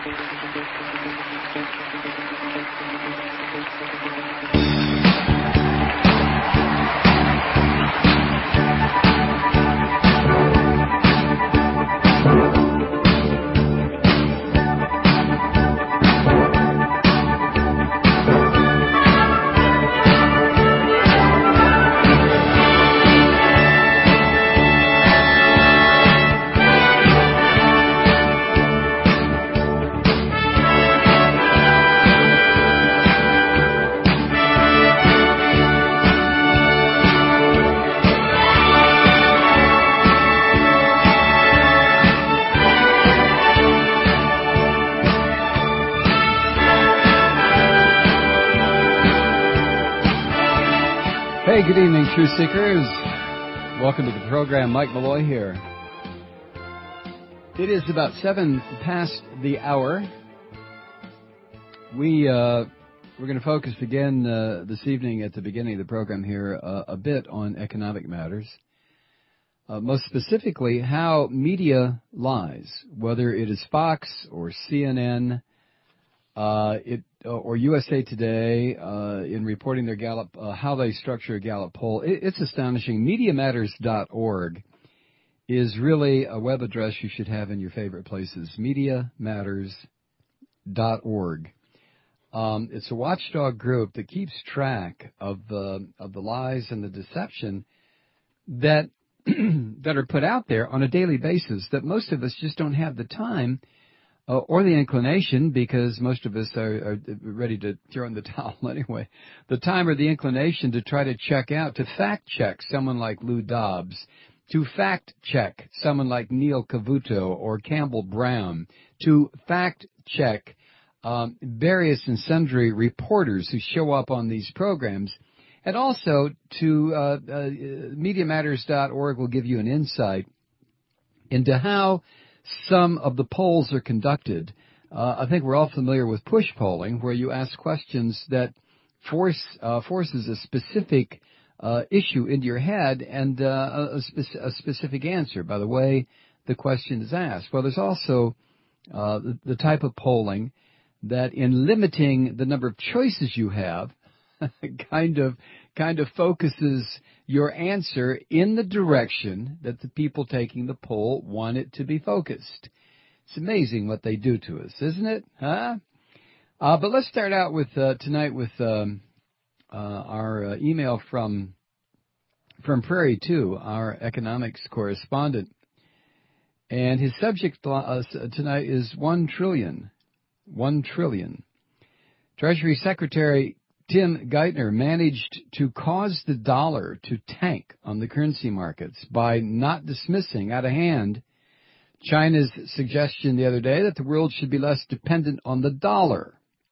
Hey, good evening, Truth Seekers. Welcome to the program. Mike Malloy here. It is about 7 past the hour. We're going to focus again this evening at the beginning of the program here a bit on economic matters. Most specifically, how media lies, whether it is Fox or CNN, or USA Today, in reporting their Gallup, how they structure a Gallup poll. It's astonishing. MediaMatters.org is really a web address you should have in your favorite places. MediaMatters.org. It's a watchdog group that keeps track of the lies and the deception that that are put out there on a daily basis that most of us just don't have the time or the inclination, because most of us are ready to throw in the towel anyway, the time or the inclination to try to check out, to fact-check someone like Lou Dobbs, to fact-check someone like Neil Cavuto or Campbell Brown, to fact-check various and sundry reporters who show up on these programs, and also to MediaMatters.org will give you an insight into how some of the polls are conducted. I think we're all familiar with push polling, where you ask questions that forces a specific issue into your head and a specific answer by the way the question is asked. Well, there's also the type of polling that, in limiting the number of choices you have, kind of focuses your answer in the direction that the people taking the poll want it to be focused. It's amazing what they do to us, isn't it? Huh? But let's start out with tonight with our email from Prairie 2, our economics correspondent. And his subject tonight is 1 trillion. 1 trillion. Treasury Secretary Tim Geithner managed to cause the dollar to tank on the currency markets by not dismissing out of hand China's suggestion the other day that the world should be less dependent on the dollar.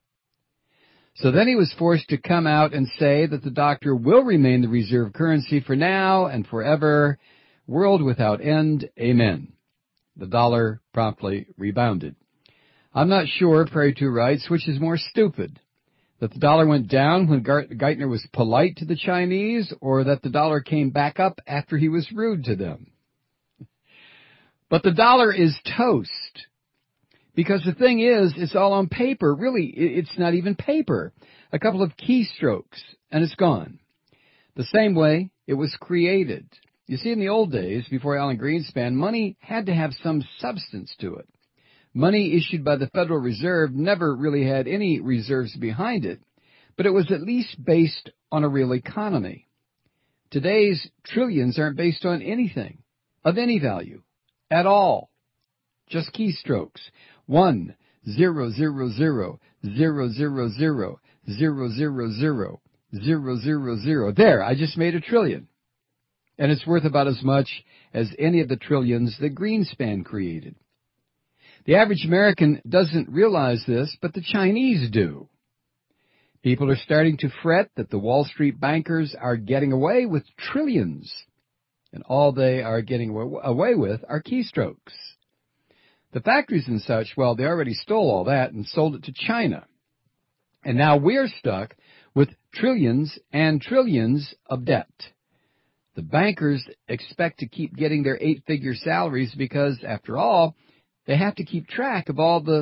So then he was forced to come out and say that the dollar will remain the reserve currency for now and forever, world without end, amen. The dollar promptly rebounded. I'm not sure, Prairie 2 writes, which is more stupid, that the dollar went down when Geithner was polite to the Chinese, or that the dollar came back up after he was rude to them. But the dollar is toast. Because the thing is, it's all on paper. Really, it's not even paper. A couple of keystrokes, and it's gone. The same way it was created. You see, in the old days, before Alan Greenspan, money had to have some substance to it. Money issued by the Federal Reserve never really had any reserves behind it, but it was at least based on a real economy. Today's trillions aren't based on anything of any value at all. Just keystrokes. 1, 0, 0, 0, 0, 0, 0, 0, 0, 0, 0, 0, 0. There, I just made a trillion. And it's worth about as much as any of the trillions that Greenspan created. The average American doesn't realize this, but the Chinese do. People are starting to fret that the Wall Street bankers are getting away with trillions, and all they are getting away with are keystrokes. The factories and such, well, they already stole all that and sold it to China. And now we're stuck with trillions and trillions of debt. The bankers expect to keep getting their 8-figure salaries because, after all, they have to keep track of all the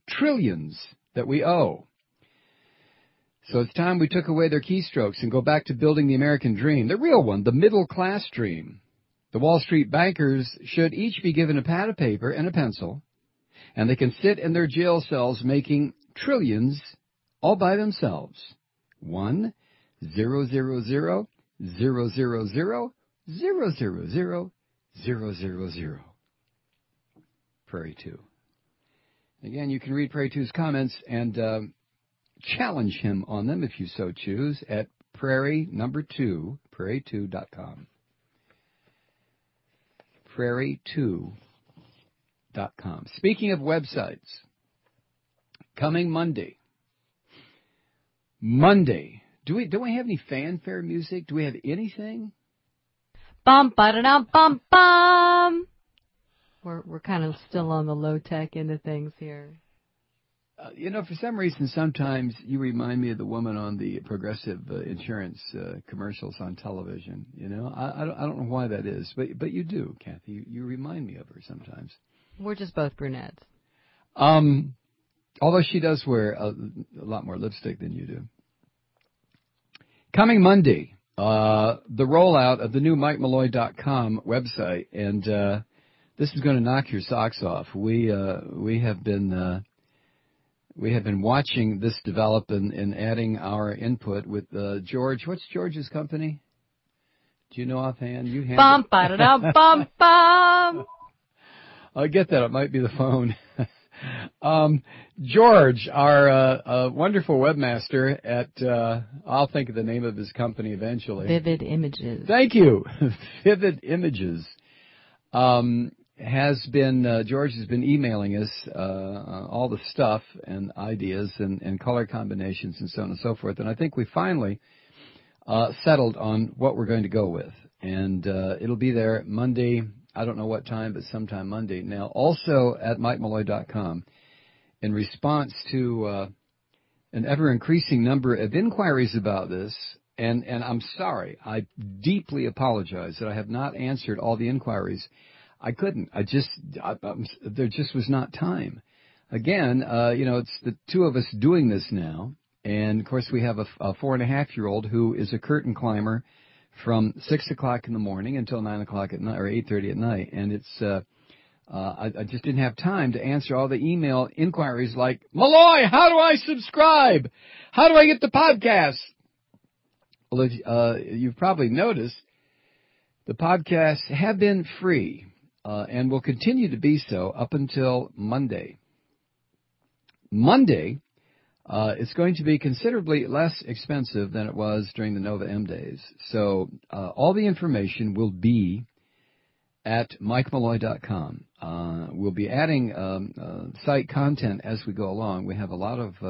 trillions that we owe. So it's time we took away their keystrokes and go back to building the American dream, the real one, the middle class dream. The Wall Street bankers should each be given a pad of paper and a pencil, and they can sit in their jail cells making trillions all by themselves. 1, 0, 0, 0, 0, 0, 0, 0, 0, 0, 0, 0, 0. Prairie 2. Again, you can read Prairie 2's comments and challenge him on them if you so choose at prairie2.com. Prairie2.com. Speaking of websites, coming Monday. Do we have any fanfare music? Do we have anything? Bum ba da dum bum bum. We're kind of still on the low tech end of things here. For some reason, sometimes you remind me of the woman on the Progressive insurance commercials on television. I don't know why that is, but you do, Kathy. You remind me of her sometimes. We're just both brunettes. Although she does wear a lot more lipstick than you do. Coming Monday, the rollout of the new MikeMalloy.com website, and this is going to knock your socks off. We have been watching this develop and adding our input with George. What's George's company? Do you know offhand? You handle bum ba da dum bum bum. I get that. It might be the phone. George, our wonderful webmaster at, I'll think of the name of his company eventually. Vivid Images. Thank you. Vivid Images. George has been emailing us all the stuff and ideas and color combinations and so on and so forth. And I think we finally settled on what we're going to go with. And it'll be there Monday. I don't know what time, but sometime Monday. Now, also at MikeMalloy.com, in response to an ever-increasing number of inquiries about this, and I'm sorry, I deeply apologize that I have not answered all the inquiries. I couldn't. There just was not time. Again, it's the two of us doing this now, and of course we have a 4.5-year-old who is a curtain climber from 6 o'clock in the morning until 9 o'clock at night or 8:30 at night, and it's I just didn't have time to answer all the email inquiries like, Malloy, how do I subscribe? How do I get the podcast? Well, you've probably noticed the podcasts have been free and will continue to be so up until Monday. Monday, it's going to be considerably less expensive than it was during the Nova M days. So all the information will be at MikeMalloy.com. We'll be adding site content as we go along. We have a lot of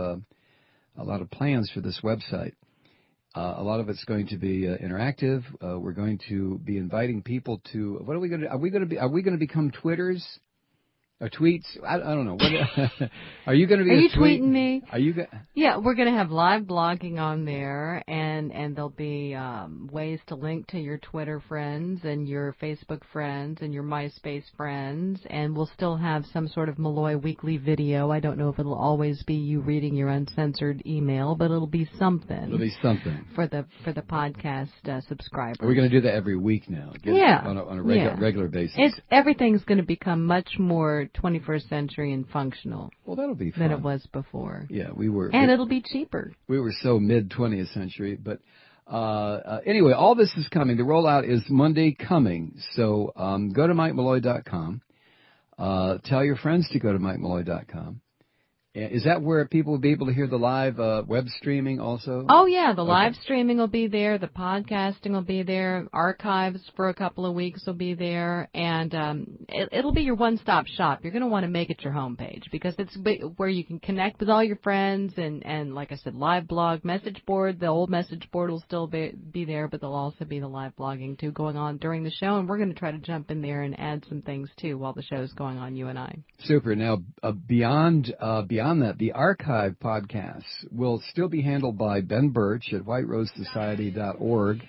plans for this website. A lot of it's going to be interactive. We're going to be inviting people to. What are we going to? Are we going to become Twitters? Or tweets? I don't know. What, are you going to be? Are you tweeting me? Are you? Yeah, we're going to have live blogging on there, and there'll be ways to link to your Twitter friends and your Facebook friends and your MySpace friends, and we'll still have some sort of Malloy weekly video. I don't know if it'll always be you reading your uncensored email, but it'll be something. It'll be something for the podcast subscribers. Are we going to do that every week now? On a regular basis. Everything's going to become much more 21st century and functional. Well, that'll be fun. Than it was before. Yeah, we were. And it'll be cheaper. We were so mid-20th century. But anyway, all this is coming. The rollout is Monday coming. So go to MikeMalloy.com. Tell your friends to go to MikeMalloy.com. Is that where people will be able to hear the live web streaming also? Oh, yeah. The live streaming will be there. The podcasting will be there. Archives for a couple of weeks will be there. And it'll be your one-stop shop. You're going to want to make it your homepage because it's where you can connect with all your friends. And like I said, live blog, message board. The old message board will still be there, but there'll also be the live blogging, too, going on during the show. And we're going to try to jump in there and add some things, too, while the show's going on, you and I. Super. Now, beyond that, the archive podcasts will still be handled by Ben Birch at whiterosesociety.org.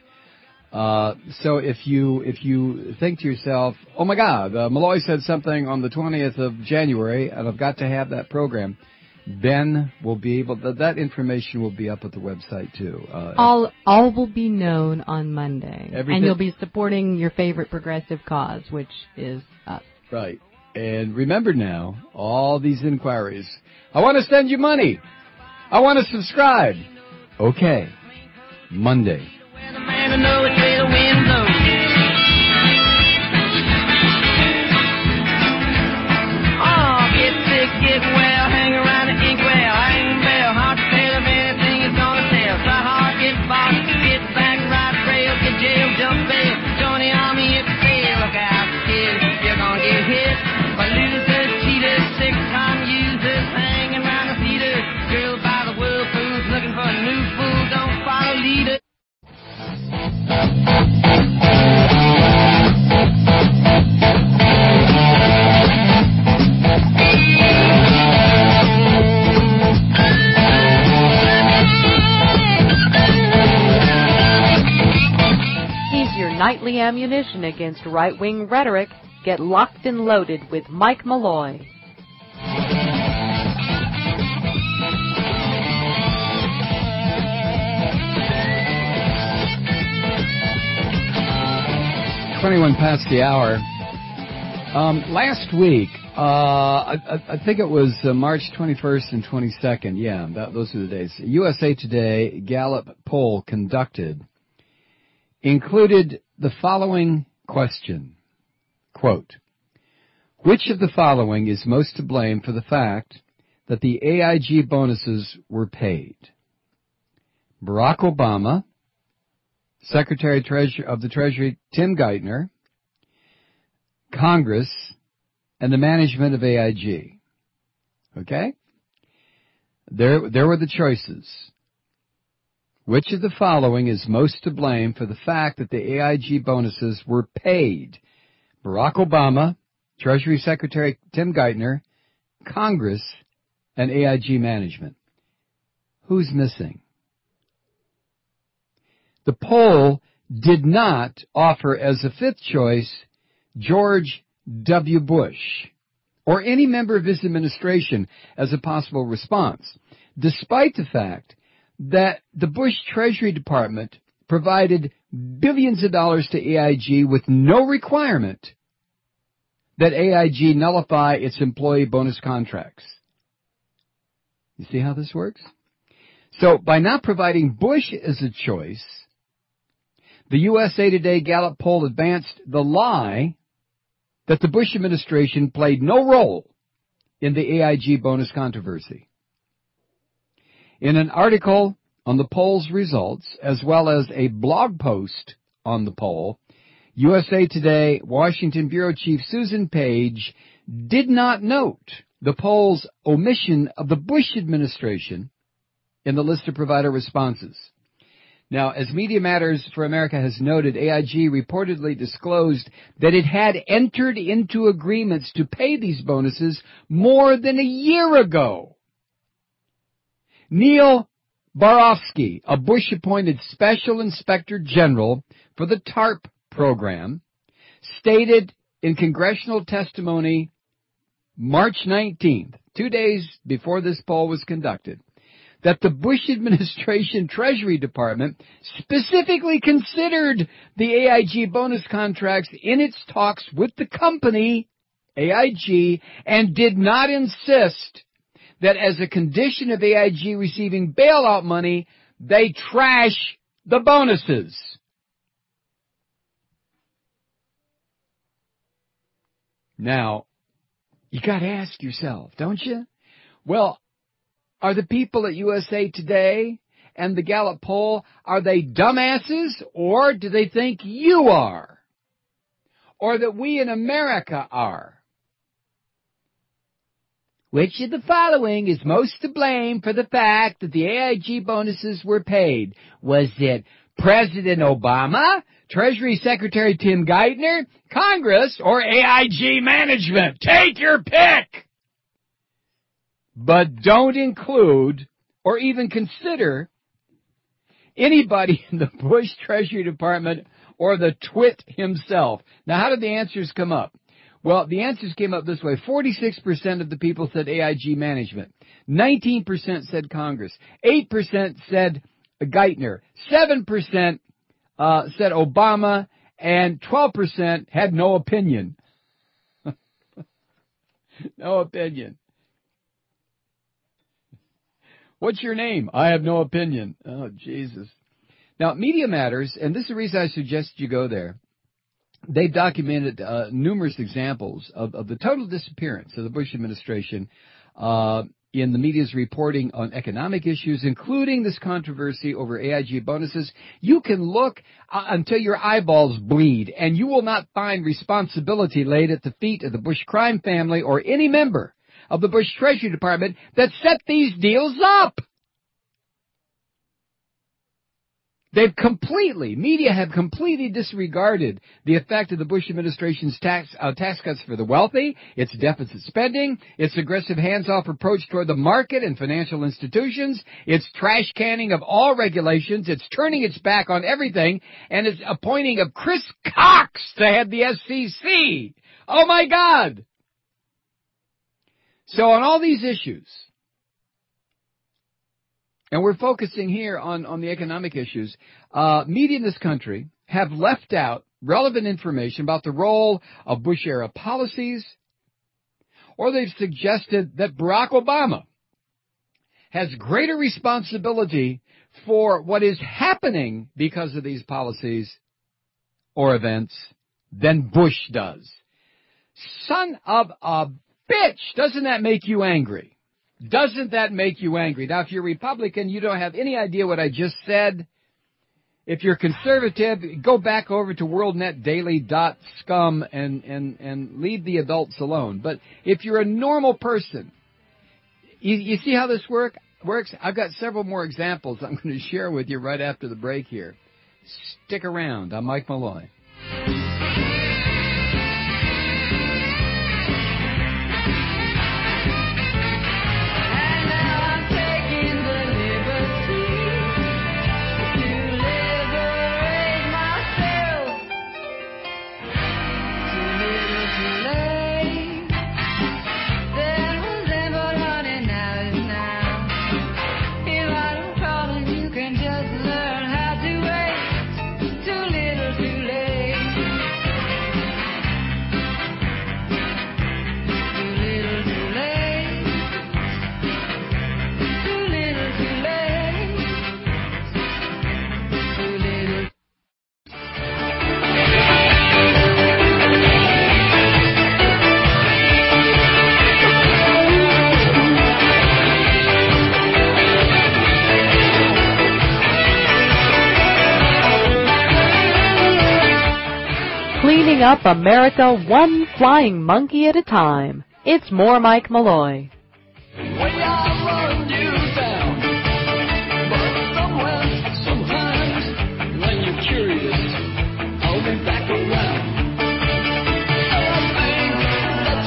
So if you think to yourself, oh my God, Malloy said something on the 20th of January, and I've got to have that program, Ben will be able, that information will be up at the website too. All will be known on Monday. And you'll be supporting your favorite progressive cause, which is us. Right. And remember now, all these inquiries. I want to send you money. I want to subscribe. Okay. Monday. Get well, hang around the inkwell, hang bell, hard to tell if anything is gonna tell. Try hard, get box, get back, ride trail, get jail, jump bail, join the army if you fail. Look out, kid, you're gonna get hit by losers, cheaters, six-time users, hanging around the theaters. Girls by the whirlpools looking for a new fool, don't follow leaders. Nightly ammunition against right-wing rhetoric. Get locked and loaded with Mike Malloy. "21 past the hour." Last week, I think it was March 21st and 22nd. Yeah, those are the days. USA Today Gallup poll conducted included the following question, quote, "Which of the following is most to blame for the fact that the AIG bonuses were paid? Barack Obama, Secretary of the Treasury Tim Geithner, Congress, and the management of AIG." Okay? There were the choices. Which of the following is most to blame for the fact that the AIG bonuses were paid? Barack Obama, Treasury Secretary Tim Geithner, Congress, and AIG management. Who's missing? The poll did not offer as a fifth choice George W. Bush or any member of his administration as a possible response, despite the fact that the Bush Treasury Department provided billions of dollars to AIG with no requirement that AIG nullify its employee bonus contracts. You see how this works? So by not providing Bush as a choice, the USA Today Gallup poll advanced the lie that the Bush administration played no role in the AIG bonus controversy. In an article on the poll's results, as well as a blog post on the poll, USA Today Washington Bureau Chief Susan Page did not note the poll's omission of the Bush administration in the list of provider responses. Now, as Media Matters for America has noted, AIG reportedly disclosed that it had entered into agreements to pay these bonuses more than a year ago. Neil Barofsky, a Bush-appointed Special Inspector General for the TARP program, stated in congressional testimony March 19th, 2 days before this poll was conducted, that the Bush administration Treasury Department specifically considered the AIG bonus contracts in its talks with the company, AIG, and did not insist that as a condition of AIG receiving bailout money, they trash the bonuses. Now, you got to ask yourself, don't you? Well, are the people at USA Today and the Gallup poll, are they dumbasses, or do they think you are? Or that we in America are? Which of the following is most to blame for the fact that the AIG bonuses were paid? Was it President Obama, Treasury Secretary Tim Geithner, Congress, or AIG management? Take your pick! But don't include or even consider anybody in the Bush Treasury Department or the twit himself. Now, how did the answers come up? Well, the answers came up this way. 46% of the people said AIG management. 19% said Congress. 8% said Geithner. 7% said Obama. And 12% had no opinion. No opinion. What's your name? I have no opinion. Oh, Jesus. Now, Media Matters, and this is the reason I suggest you go there. They've documented numerous examples of the total disappearance of the Bush administration in the media's reporting on economic issues, including this controversy over AIG bonuses. You can look until your eyeballs bleed, and you will not find responsibility laid at the feet of the Bush crime family or any member of the Bush Treasury Department that set these deals up. Media have completely disregarded the effect of the Bush administration's tax cuts for the wealthy, its deficit spending, its aggressive hands-off approach toward the market and financial institutions, its trash canning of all regulations, its turning its back on everything, and its appointing of Chris Cox to head the SEC. Oh my God! So on all these issues, and we're focusing here on the economic issues, media in this country have left out relevant information about the role of Bush-era policies, or they've suggested that Barack Obama has greater responsibility for what is happening because of these policies or events than Bush does. Son of a bitch! Doesn't that make you angry? Doesn't that make you angry? Now, if you're Republican, you don't have any idea what I just said. If you're conservative, go back over to worldnetdaily.scum and leave the adults alone. But if you're a normal person, you see how this works? I've got several more examples I'm going to share with you right after the break here. Stick around. I'm Mike Malloy. Cleaning up America one flying monkey at a time. It's more Mike Malloy. When you're curious, I'll be back around. I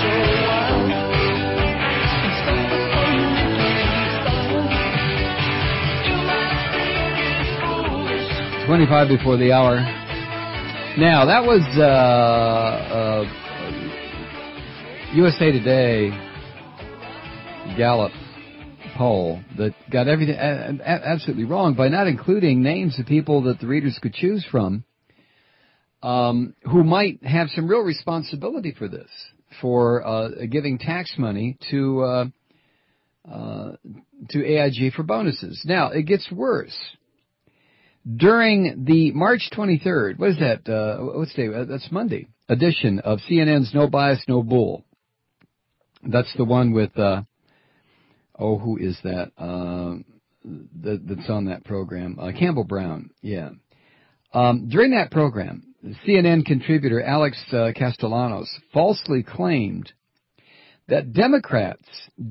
think that you're wild. 25 before the hour. Now, that was USA Today Gallup poll that got everything absolutely wrong by not including names of people that the readers could choose from who might have some real responsibility for this, for giving tax money to AIG for bonuses. Now, it gets worse. During the March 23rd, what is that? What's day? That's Monday edition of CNN's No Bias, No Bull. That's the one with, who is that? That's on that program. Campbell Brown, yeah. During that program, CNN contributor Alex Castellanos falsely claimed that Democrats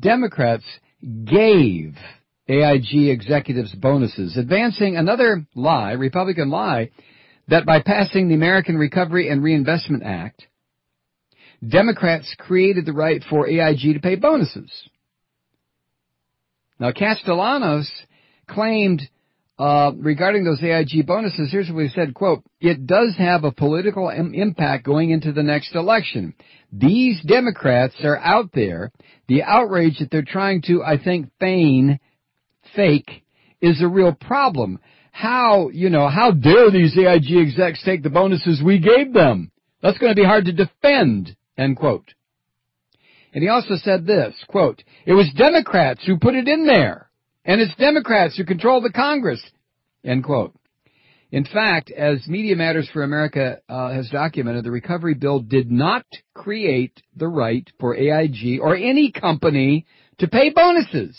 gave AIG executives bonuses, advancing another lie, Republican lie, that by passing the American Recovery and Reinvestment Act, Democrats created the right for AIG to pay bonuses. Now, Castellanos claimed regarding those AIG bonuses, here's what we said, quote, it does have a political impact going into the next election. These Democrats are out there. The outrage that they're trying to, I think, fake is a real problem. How dare these AIG execs take the bonuses we gave them? That's going to be hard to defend, end quote. And he also said this, quote, it was Democrats who put it in there, and it's Democrats who control the Congress, end quote. In fact, as Media Matters for America has documented, the recovery bill did not create the right for AIG or any company to pay bonuses.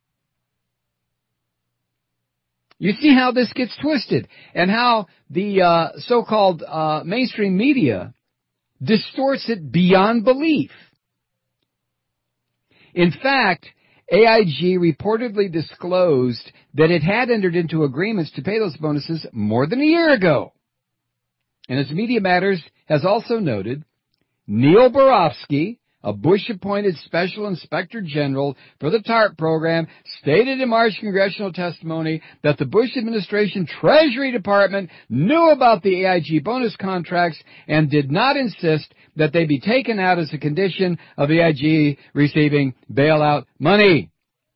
You see how this gets twisted and how the so-called mainstream media distorts it beyond belief. In fact, AIG reportedly disclosed that it had entered into agreements to pay those bonuses more than a year ago. And as Media Matters has also noted, Neil Barofsky, a Bush-appointed Special Inspector General for the TARP program, stated in March congressional testimony that the Bush administration Treasury Department knew about the AIG bonus contracts and did not insist that they be taken out as a condition of AIG receiving bailout money.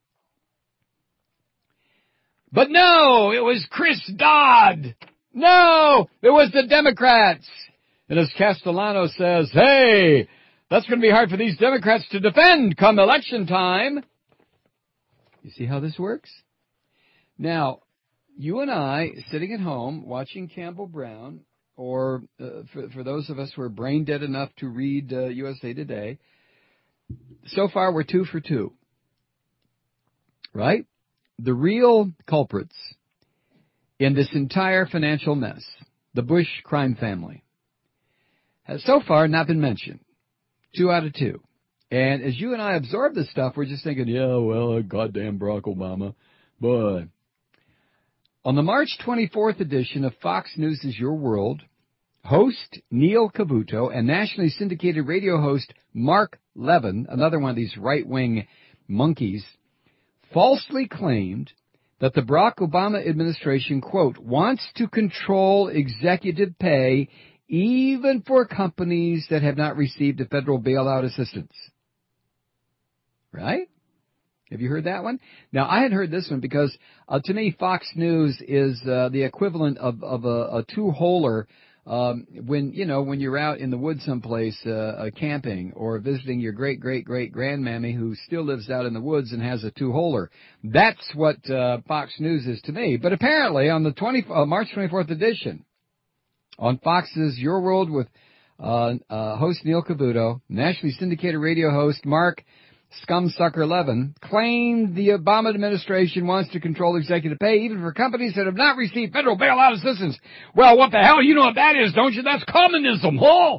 But no, it was Chris Dodd. No, it was the Democrats. And as Castellano says, hey, that's going to be hard for these Democrats to defend come election time. You see how this works? Now, you and I, sitting at home, watching Campbell Brown, or for those of us who are brain dead enough to read USA Today, so far we're 2 for 2. Right? The real culprits in this entire financial mess, the Bush crime family, has so far not been mentioned. 2 out of 2. And as you and I absorb this stuff, we're just thinking, yeah, well, goddamn Barack Obama. But on the March 24th edition of Fox News' Your World, host Neil Cavuto and nationally syndicated radio host Mark Levin, another one of these right-wing monkeys, falsely claimed that the Barack Obama administration, quote, wants to control executive pay even for companies that have not received a federal bailout assistance. Right? Have you heard that one? Now, I had heard this one because, to me, Fox News is the equivalent of a two-holer when you're out in the woods someplace camping or visiting your great-great-great-grandmammy who still lives out in the woods and has a two-holer. That's what Fox News is to me. But apparently, on the March 24th edition, on Fox's Your World with host Neil Cavuto, nationally syndicated radio host Mark Scumsucker Levin, claimed the Obama administration wants to control executive pay even for companies that have not received federal bailout assistance. Well, what the hell? You know what that is, don't you? That's communism, huh?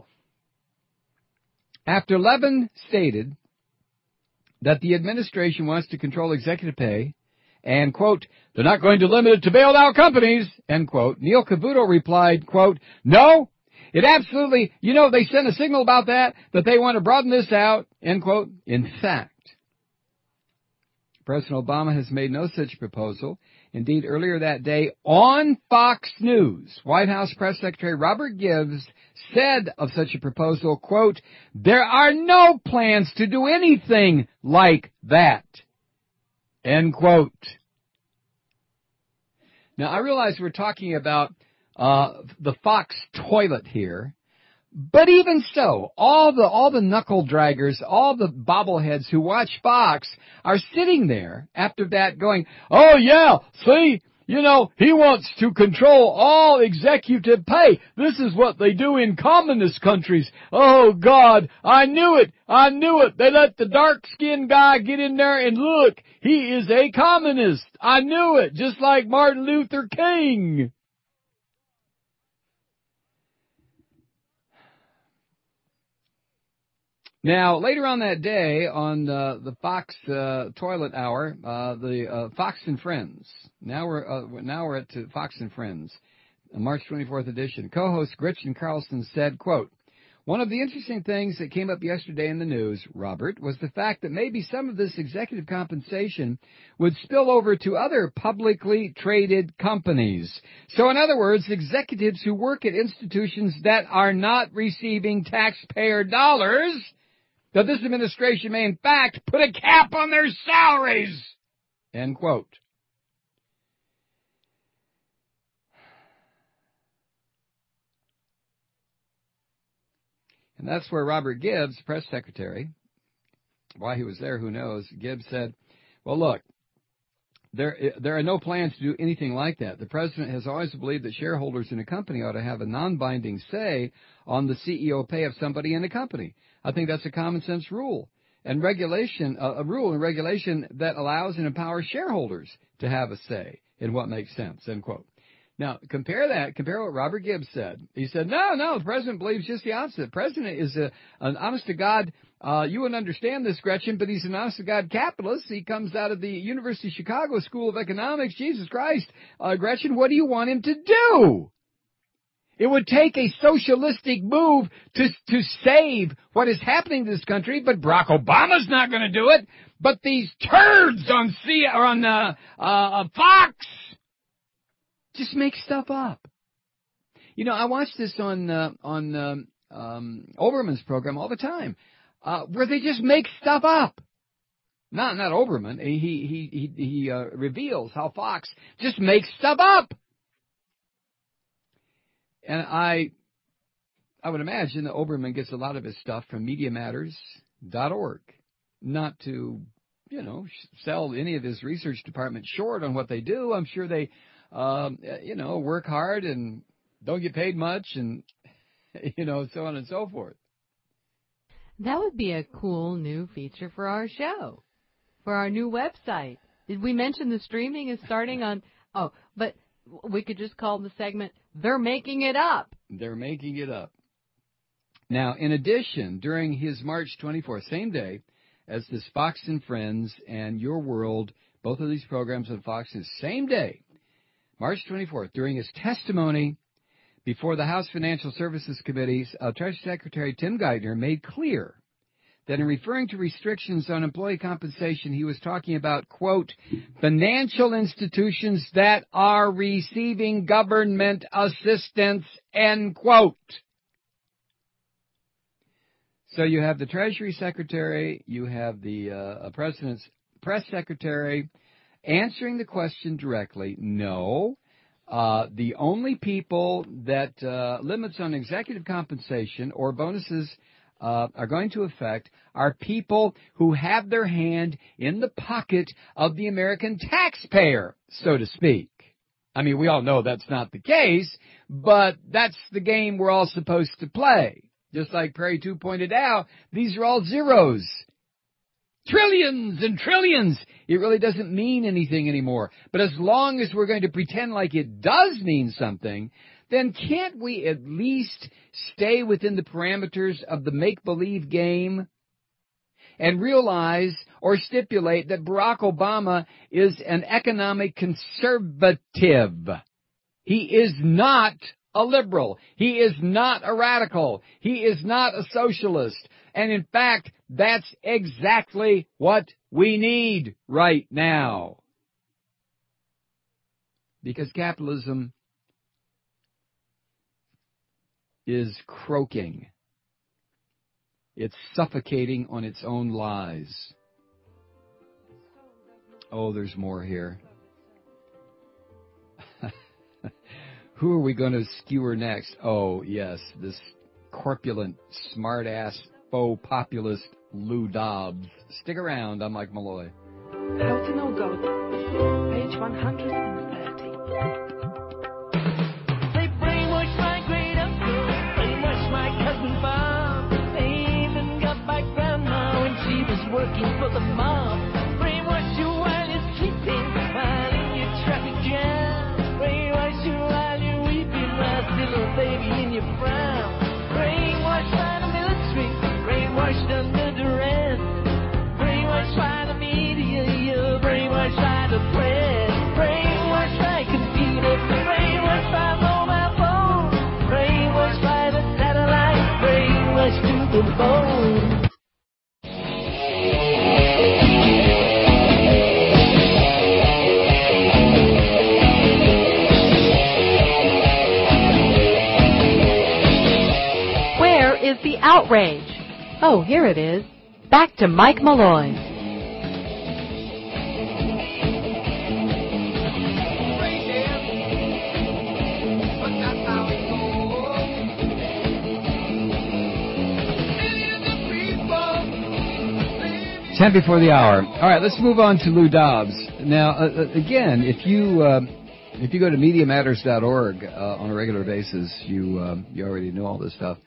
After Levin stated that the administration wants to control executive pay and, quote, they're not going to limit it to bailed out companies, end quote, Neil Cavuto replied, quote, no, it absolutely, they sent a signal about that they want to broaden this out, end quote. In fact, President Obama has made no such proposal. Indeed, earlier that day on Fox News, White House Press Secretary Robert Gibbs said of such a proposal, quote, there are no plans to do anything like that, end quote. Now, I realize we're talking about the Fox toilet here, but even so, all the knuckle draggers, all the bobbleheads who watch Fox are sitting there after that going, oh yeah, see, he wants to control all executive pay. This is what they do in communist countries. Oh God, I knew it. They let the dark-skinned guy get in there and look, he is a communist. I knew it, just like Martin Luther King. Now, later on that day, on the Fox Toilet Hour, the Fox and Friends. Now we're at Fox and Friends, March 24th edition. Co-host Gretchen Carlson said, quote, One of the interesting things that came up yesterday in the news, Robert, was the fact that maybe some of this executive compensation would spill over to other publicly traded companies. So in other words, executives who work at institutions that are not receiving taxpayer dollars, that this administration may in fact put a cap on their salaries. End quote. And that's where Robert Gibbs, press secretary, why he was there, who knows, Gibbs said, well, look, there are no plans to do anything like that. The president has always believed that shareholders in a company ought to have a non-binding say on the CEO pay of somebody in the company. I think that's a common sense rule and regulation, a rule and regulation that allows and empowers shareholders to have a say in what makes sense, end quote. Now, compare what Robert Gibbs said. He said, no, the president believes just the opposite. The president is an honest-to-God, you wouldn't understand this, Gretchen, but he's an honest-to-God capitalist. He comes out of the University of Chicago School of Economics. Jesus Christ, Gretchen, what do you want him to do? It would take a socialistic move to save what is happening to this country, but Barack Obama's not going to do it. But these turds on Fox just make stuff up. You know, I watch this on Oberman's program all the time, where they just make stuff up. Not Oberman. He reveals how Fox just makes stuff up. And I would imagine that Oberman gets a lot of his stuff from MediaMatters.org. Not to, sell any of his research department short on what they do. I'm sure they work hard and don't get paid much and, so on and so forth. That would be a cool new feature for our show, for our new website. Did we mention the streaming is starting on, but we could just call the segment, They're Making It Up. They're Making It Up. Now, in addition, during his March 24th, same day as this Fox and Friends and Your World, both of these programs on Fox, the same day, March 24th, during his testimony before the House Financial Services Committee, Treasury Secretary Tim Geithner made clear that in referring to restrictions on employee compensation, he was talking about, quote, financial institutions that are receiving government assistance, end quote. So you have the Treasury Secretary, you have the President's press secretary, answering the question directly, no. The only people that limits on executive compensation or bonuses are going to affect are people who have their hand in the pocket of the American taxpayer, so to speak. I mean, we all know that's not the case, but that's the game we're all supposed to play. Just like Prairie 2 pointed out, these are all zeros. Trillions and trillions. It really doesn't mean anything anymore. But as long as we're going to pretend like it does mean something, then can't we at least stay within the parameters of the make-believe game and realize or stipulate that Barack Obama is an economic conservative? He is not a liberal. He is not a radical. He is not a socialist. And in fact, that's exactly what we need right now. Because capitalism is croaking. It's suffocating on its own lies. Oh, there's more here. Who are we going to skewer next? Oh, yes, this corpulent, smart-ass, faux populist Lou Dobbs. Stick around. I'm Mike Malloy. How to Know God, page 130. They brainwashed my great uncle, brainwashed my cousin Bob. They even got my grandma when she was working for the mob. Brainwash you while you're sleeping, while in your traffic jam. Brainwash you while you're weeping, while still a baby in your frown. Brainwashed by the military, brainwashed under duress. Brainwashed by the media, you're brainwashed by the press. Brainwashed by computer, brainwashed by mobile phone. Brainwashed by the satellite, brainwashed people. Where is the outrage? Oh, here it is. Back to Mike Malloy. Ten before the hour. All right, let's move on to Lou Dobbs. Now, again, if you go to MediaMatters.org on a regular basis, you already know all this stuff.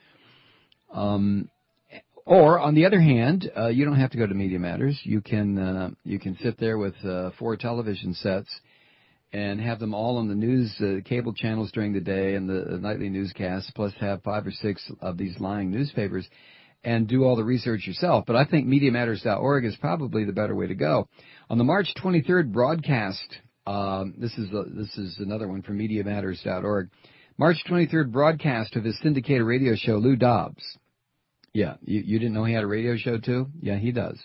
Or on the other hand, you don't have to go to Media Matters. You can sit there with 4 television sets and have them all on the news cable channels during the day and the nightly newscasts, plus have 5 or 6 of these lying newspapers, and do all the research yourself. But I think MediaMatters.org is probably the better way to go. On the March 23rd broadcast, this is another one from MediaMatters.org. March 23rd broadcast of his syndicated radio show, Lou Dobbs. Yeah, you didn't know he had a radio show too? Yeah, he does.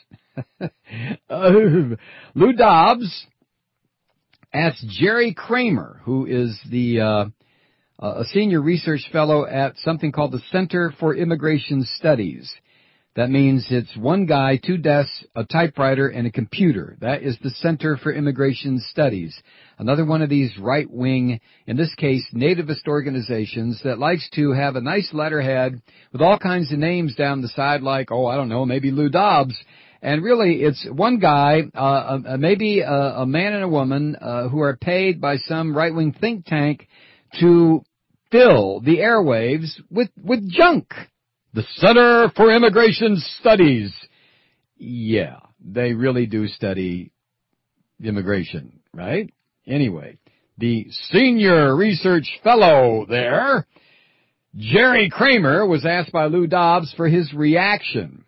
Lou Dobbs asked Jerry Kramer, who is a senior research fellow at something called the Center for Immigration Studies. That means it's one guy, 2 desks, a typewriter, and a computer. That is the Center for Immigration Studies. Another one of these right-wing, in this case, nativist organizations that likes to have a nice letterhead with all kinds of names down the side like, oh, I don't know, maybe Lou Dobbs. And really, it's one guy, maybe a man and a woman who are paid by some right-wing think tank to fill the airwaves with junk. The Center for Immigration Studies. Yeah, they really do study immigration, right? Anyway, the senior research fellow there, Jerry Kramer, was asked by Lou Dobbs for his reaction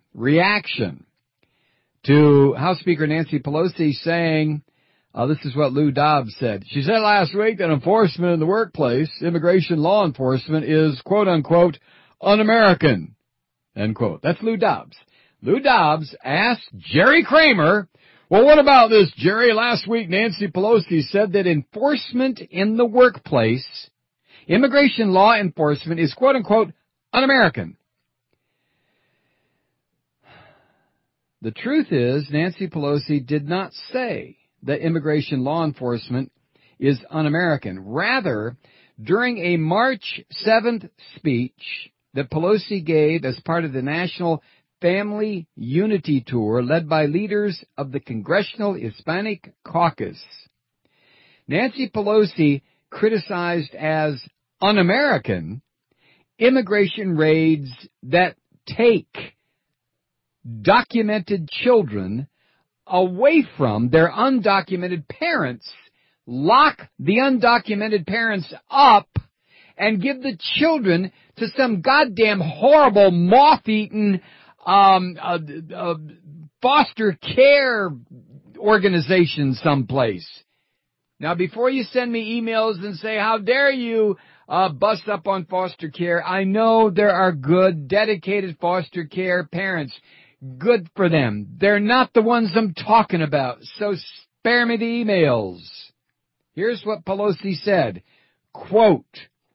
to House Speaker Nancy Pelosi saying, this is what Lou Dobbs said. She said last week that enforcement in the workplace, immigration law enforcement, is, quote unquote, un-American, end quote. That's Lou Dobbs. Lou Dobbs asked Jerry Kramer, well, what about this, Jerry? Last week Nancy Pelosi said that enforcement in the workplace, immigration law enforcement, is, quote unquote, un-American. The truth is, Nancy Pelosi did not say that immigration law enforcement is un-American. Rather, during a March 7th speech that Pelosi gave as part of the National Family Unity Tour led by leaders of the Congressional Hispanic Caucus, Nancy Pelosi criticized as un-American immigration raids that take documented children away from their undocumented parents, lock the undocumented parents up, and give the children to some goddamn horrible moth-eaten foster care organization someplace. Now, before you send me emails and say, how dare you bust up on foster care, I know there are good, dedicated foster care parents. Good for them. They're not the ones I'm talking about, so spare me the emails. Here's what Pelosi said, quote,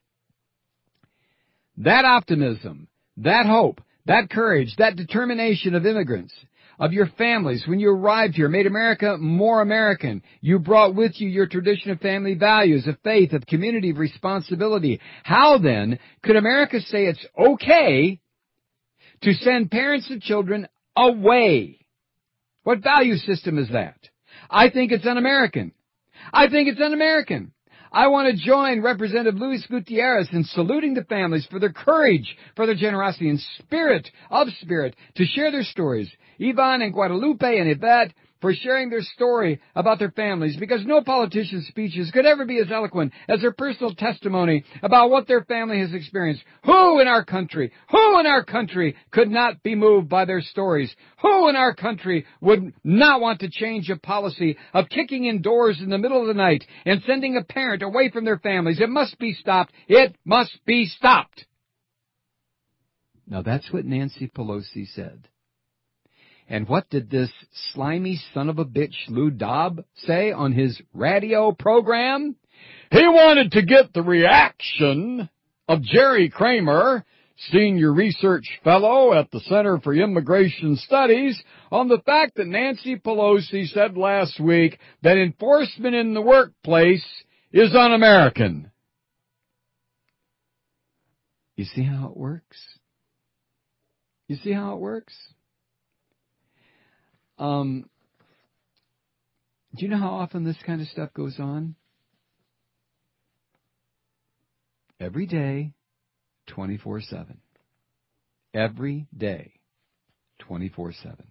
that optimism, that hope, that courage, that determination of immigrants, of your families when you arrived here, made America more American. You brought with you your tradition of family values, of faith, of community, of responsibility. How then could America say it's okay to send parents of children away? What value system is that? I think it's un-American. I think it's un-American. I want to join Representative Luis Gutierrez in saluting the families for their courage, for their generosity and spirit to share their stories. Ivan and Guadalupe and Yvette for sharing their story about their families, because no politician's speeches could ever be as eloquent as their personal testimony about what their family has experienced. Who in our country could not be moved by their stories? Who in our country would not want to change a policy of kicking in doors in the middle of the night and sending a parent away from their families? It must be stopped. It must be stopped. Now, that's what Nancy Pelosi said. And what did this slimy son of a bitch Lou Dobb say on his radio program? He wanted to get the reaction of Jerry Kramer, senior research fellow at the Center for Immigration Studies, on the fact that Nancy Pelosi said last week that enforcement in the workplace is un-American. You see how it works? You see how it works? Do you know how often this kind of stuff goes on? Every day, 24/7. Every day, 24/7.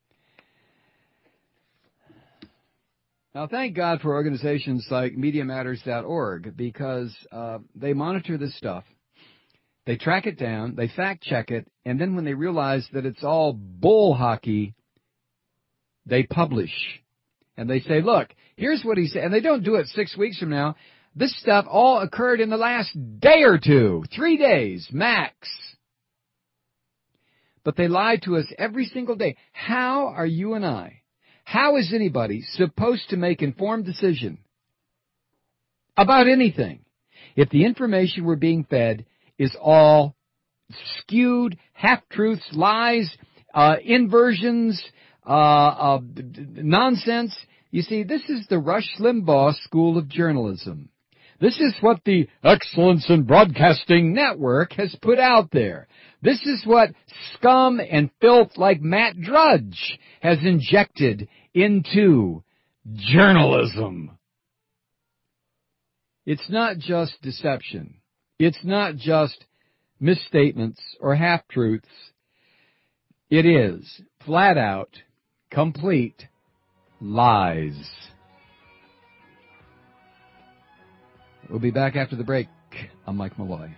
Now, thank God for organizations like MediaMatters.org, because they monitor this stuff. They track it down, they fact-check it, and then when they realize that it's all bull hockey, they publish. And they say, look, here's what he said. And they don't do it 6 weeks from now. This stuff all occurred in the last day or two, 3 days, max. But they lie to us every single day. How are you and I, how is anybody supposed to make informed decision about anything if the information we're being fed is all skewed, half-truths, lies, inversions, nonsense? You see, this is the Rush Limbaugh School of Journalism. This is what the Excellence in Broadcasting Network has put out there. This is what scum and filth like Matt Drudge has injected into journalism. It's not just deception. It's not just misstatements or half-truths. It is flat out, complete lies. We'll be back after the break. I'm Mike Malloy.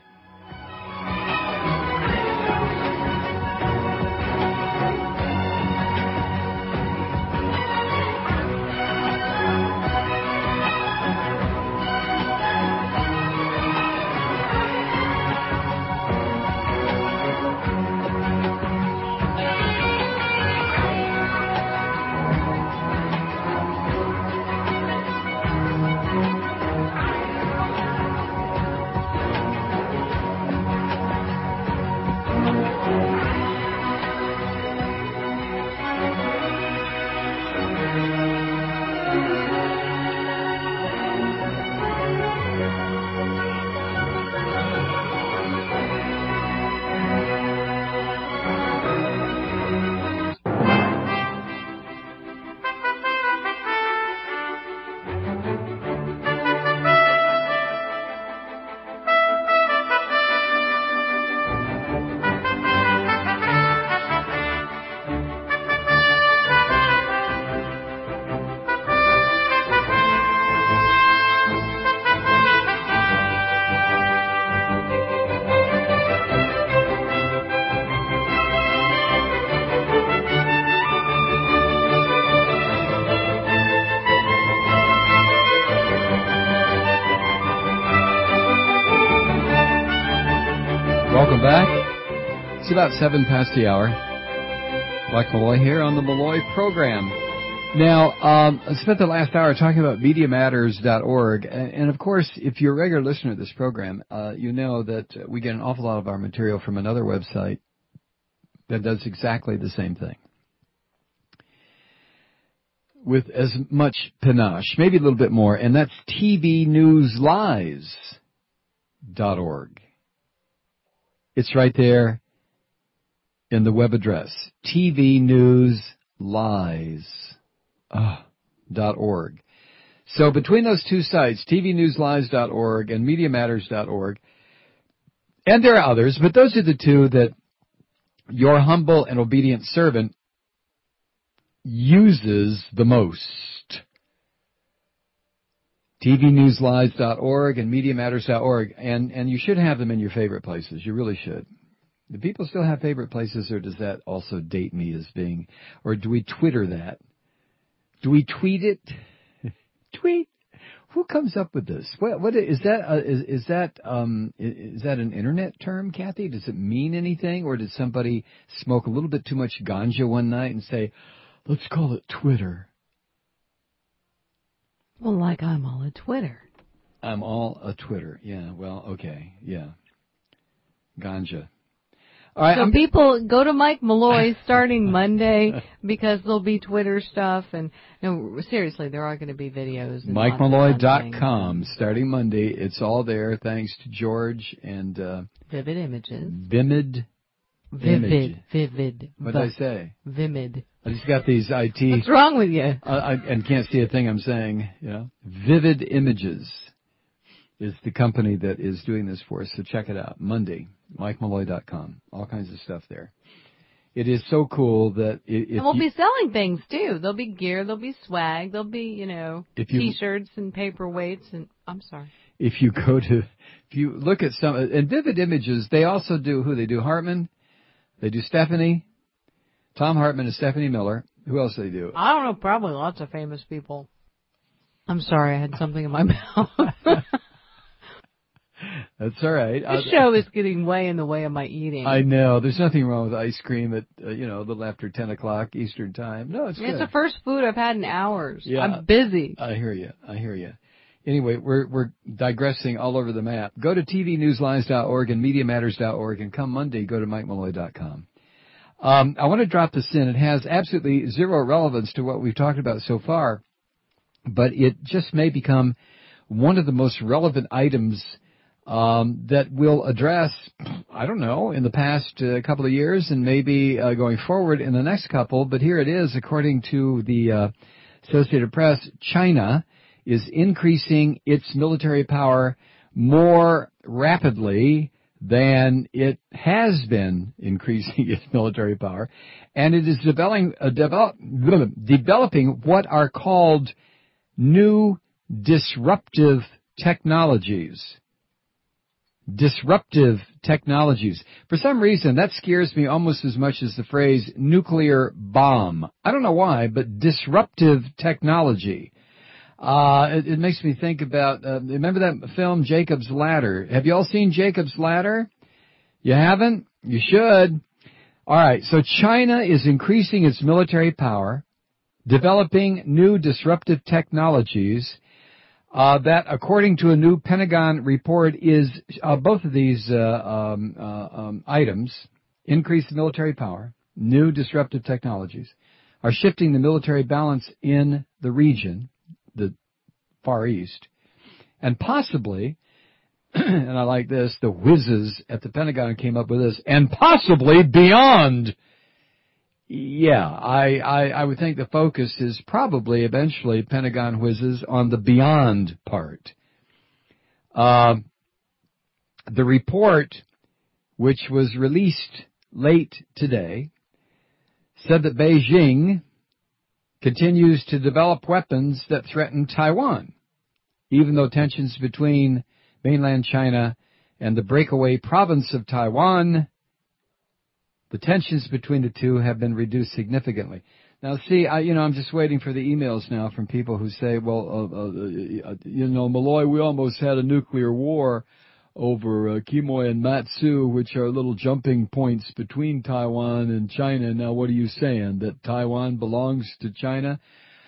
Welcome back. It's about 7 past the hour. Mike Malloy here on the Malloy program. Now, I spent the last hour talking about MediaMatters.org, and of course, if you're a regular listener to this program, you know that we get an awful lot of our material from another website that does exactly the same thing, with as much panache, maybe a little bit more, and that's TVNewsLies.org. It's right there in the web address, TVNewsLies.org. So between those two sites, TVNewsLies.org and MediaMatters.org, and there are others, but those are the two that your humble and obedient servant uses the most. TVNewsLies.org and MediaMatters.org, and you should have them in your favorite places. You really should. Do people still have favorite places, or does that also date me as being, or do we Twitter that? Do we tweet it? Tweet? Who comes up with this? What is that? Is that an internet term, Kathy? Does it mean anything, or did somebody smoke a little bit too much ganja one night and say, "Let's call it Twitter"? Well, like I'm all a Twitter. I'm all a Twitter. Yeah. Well, okay. Yeah. Ganja. All right, so people go to Mike Malloy starting Monday because there'll be Twitter stuff, and no, seriously, there are going to be videos. And MikeMalloy.com starting Monday. It's all there, thanks to George and Vivid Images. Vivid. What did I say? Vivid. I just got these IT. What's wrong with you? And can't see a thing I'm saying. You know, Vivid Images is the company that is doing this for us. So check it out Monday. MikeMalloy.com. All kinds of stuff there. It is so cool that and we'll be selling things too. There'll be gear, there'll be swag, there'll be, T-shirts and paperweights and If you look at some, and Vivid Images, they also do who they do Hartman, they do Stephanie, Tom Hartman and Stephanie Miller. Who else do they do? I don't know, probably lots of famous people. I'm sorry, I had something in my mouth. That's all right. This show is getting way in the way of my eating. I know. There's nothing wrong with ice cream at, a little after 10 o'clock Eastern time. No, it's good. It's the first food I've had in hours. Yeah, I'm busy. I hear you. Anyway, we're digressing all over the map. Go to tvnewslines.org and MediaMatters.org, and come Monday, go to MikeMalloy.com. I want to drop this in. It has absolutely zero relevance to what we've talked about so far, but it just may become one of the most relevant items that we'll address, I don't know, in the past couple of years and maybe going forward in the next couple. But here it is, according to the Associated Press, China is increasing its military power more rapidly than it has been increasing its military power. And it is developing what are called new disruptive technologies. Disruptive technologies. For some reason, that scares me almost as much as the phrase nuclear bomb. I don't know why, but disruptive technology. It makes me think about, remember that film Jacob's Ladder? Have you all seen Jacob's Ladder? You haven't? You should. All right, so China is increasing its military power, developing new disruptive technologies, that, according to a new Pentagon report, is both of these items, increased military power, new disruptive technologies, are shifting the military balance in the region, the Far East, and possibly, and I like this, the whizzes at the Pentagon came up with this, and possibly beyond. Yeah, I would think the focus is probably eventually Pentagon whizzes on the beyond part. The report, which was released late today, said that Beijing continues to develop weapons that threaten Taiwan, even though tensions between mainland China and the breakaway province of Taiwan, the tensions between the two have been reduced significantly. Now, see, I'm just waiting for the emails now from people who say, well, Malloy, we almost had a nuclear war over Quemoy and Matsu, which are little jumping points between Taiwan and China. Now, what are you saying, that Taiwan belongs to China?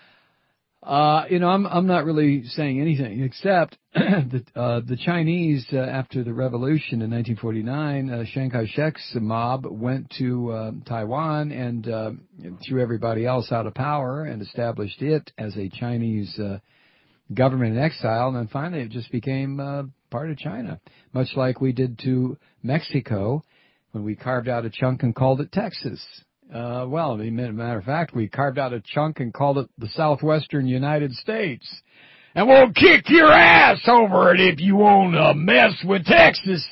I'm not really saying anything except that the Chinese, after the revolution in 1949, Chiang Kai-shek's mob went to Taiwan and threw everybody else out of power and established it as a Chinese government in exile. And then finally it just became part of China, much like we did to Mexico when we carved out a chunk and called it Texas. Well, as a matter of fact, we carved out a chunk and called it the Southwestern United States. And we'll kick your ass over it if you want to mess with Texas.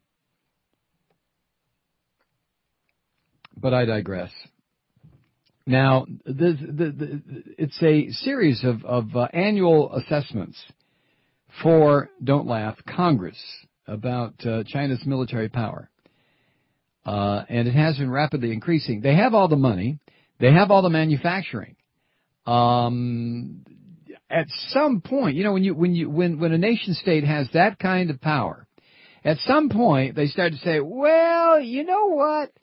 But I digress. Now, it's a series of annual assessments for, don't laugh, Congress about China's military power. And it has been rapidly increasing. They have all the money. They have all the manufacturing. And at some point, when a nation state has that kind of power, at some point they start to say, well, you know what?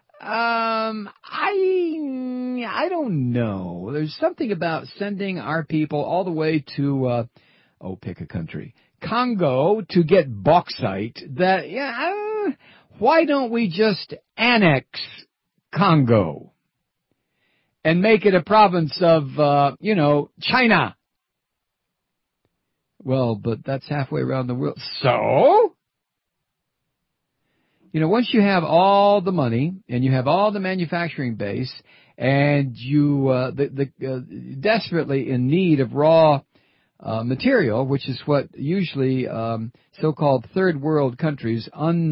I don't know. There's something about sending our people all the way to, pick a country, Congo, to get bauxite that, why don't we just annex Congo and make it a province of, China? Well, but that's halfway around the world. So? Once you have all the money and you have all the manufacturing base and you desperately in need of raw material, which is what usually so-called third world countries,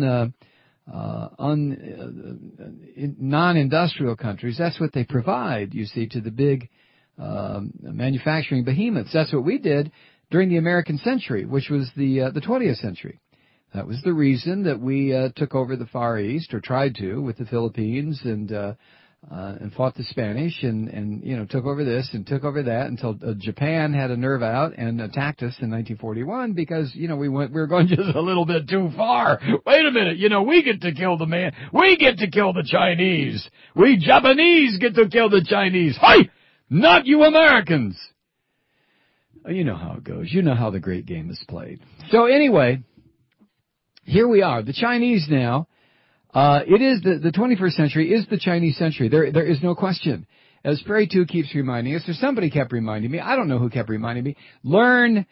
non-industrial countries, that's what they provide, you see, to the big manufacturing behemoths. That's what we did during the American century, which was the 20th century. That was the reason that we took over the Far East, or tried to, with the Philippines, and fought the Spanish, and took over this and took over that until Japan had a nerve out and attacked us in 1941 because we were going just a little bit too far. Wait a minute, we get to kill the man, we get to kill the Chinese, we Japanese get to kill the Chinese. Hey, not you Americans. You know how it goes. You know how the great game is played. So anyway. Here we are. The Chinese now, it is the 21st century is the Chinese century. There is no question. As Prairie 2 keeps reminding us, or somebody kept reminding me, I don't know who kept reminding me, learn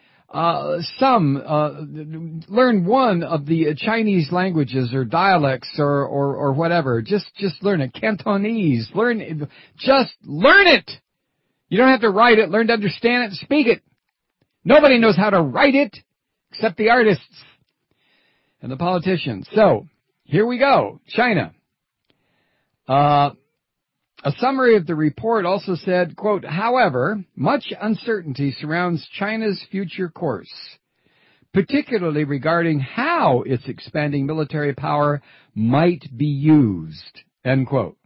one of the Chinese languages or dialects or whatever. Just learn it. Cantonese. Just learn it. You don't have to write it. Learn to understand it and speak it. Nobody knows how to write it except the artists and the politicians. So, here we go. China. A summary of the report also said, quote, however, much uncertainty surrounds China's future course, particularly regarding how its expanding military power might be used, end quote.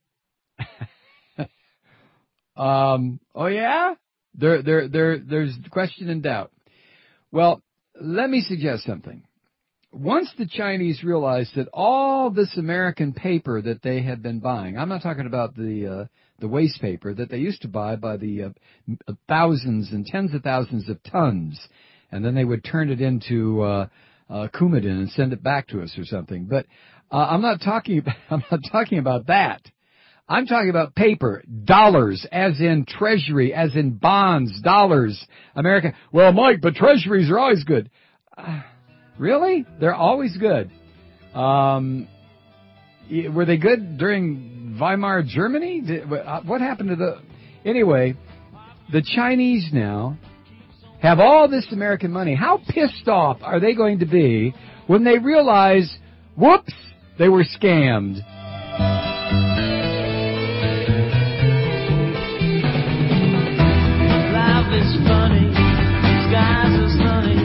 Oh yeah? There's question and doubt. Well, let me suggest something. Once the Chinese realized that all this American paper that they had been buying, I'm not talking about the waste paper that they used to buy by the thousands and tens of thousands of tons, and then they would turn it into Coumadin and send it back to us or something. But I'm not talking about that. I'm talking about paper, dollars, as in treasury, as in bonds, dollars, America. Well, Mike, but treasuries are always good. Really? They're always good. Were they good during Weimar Germany? What happened to the... Anyway, the Chinese now have all this American money. How pissed off are they going to be when they realize, whoops, they were scammed? Life is funny, skies are sunny.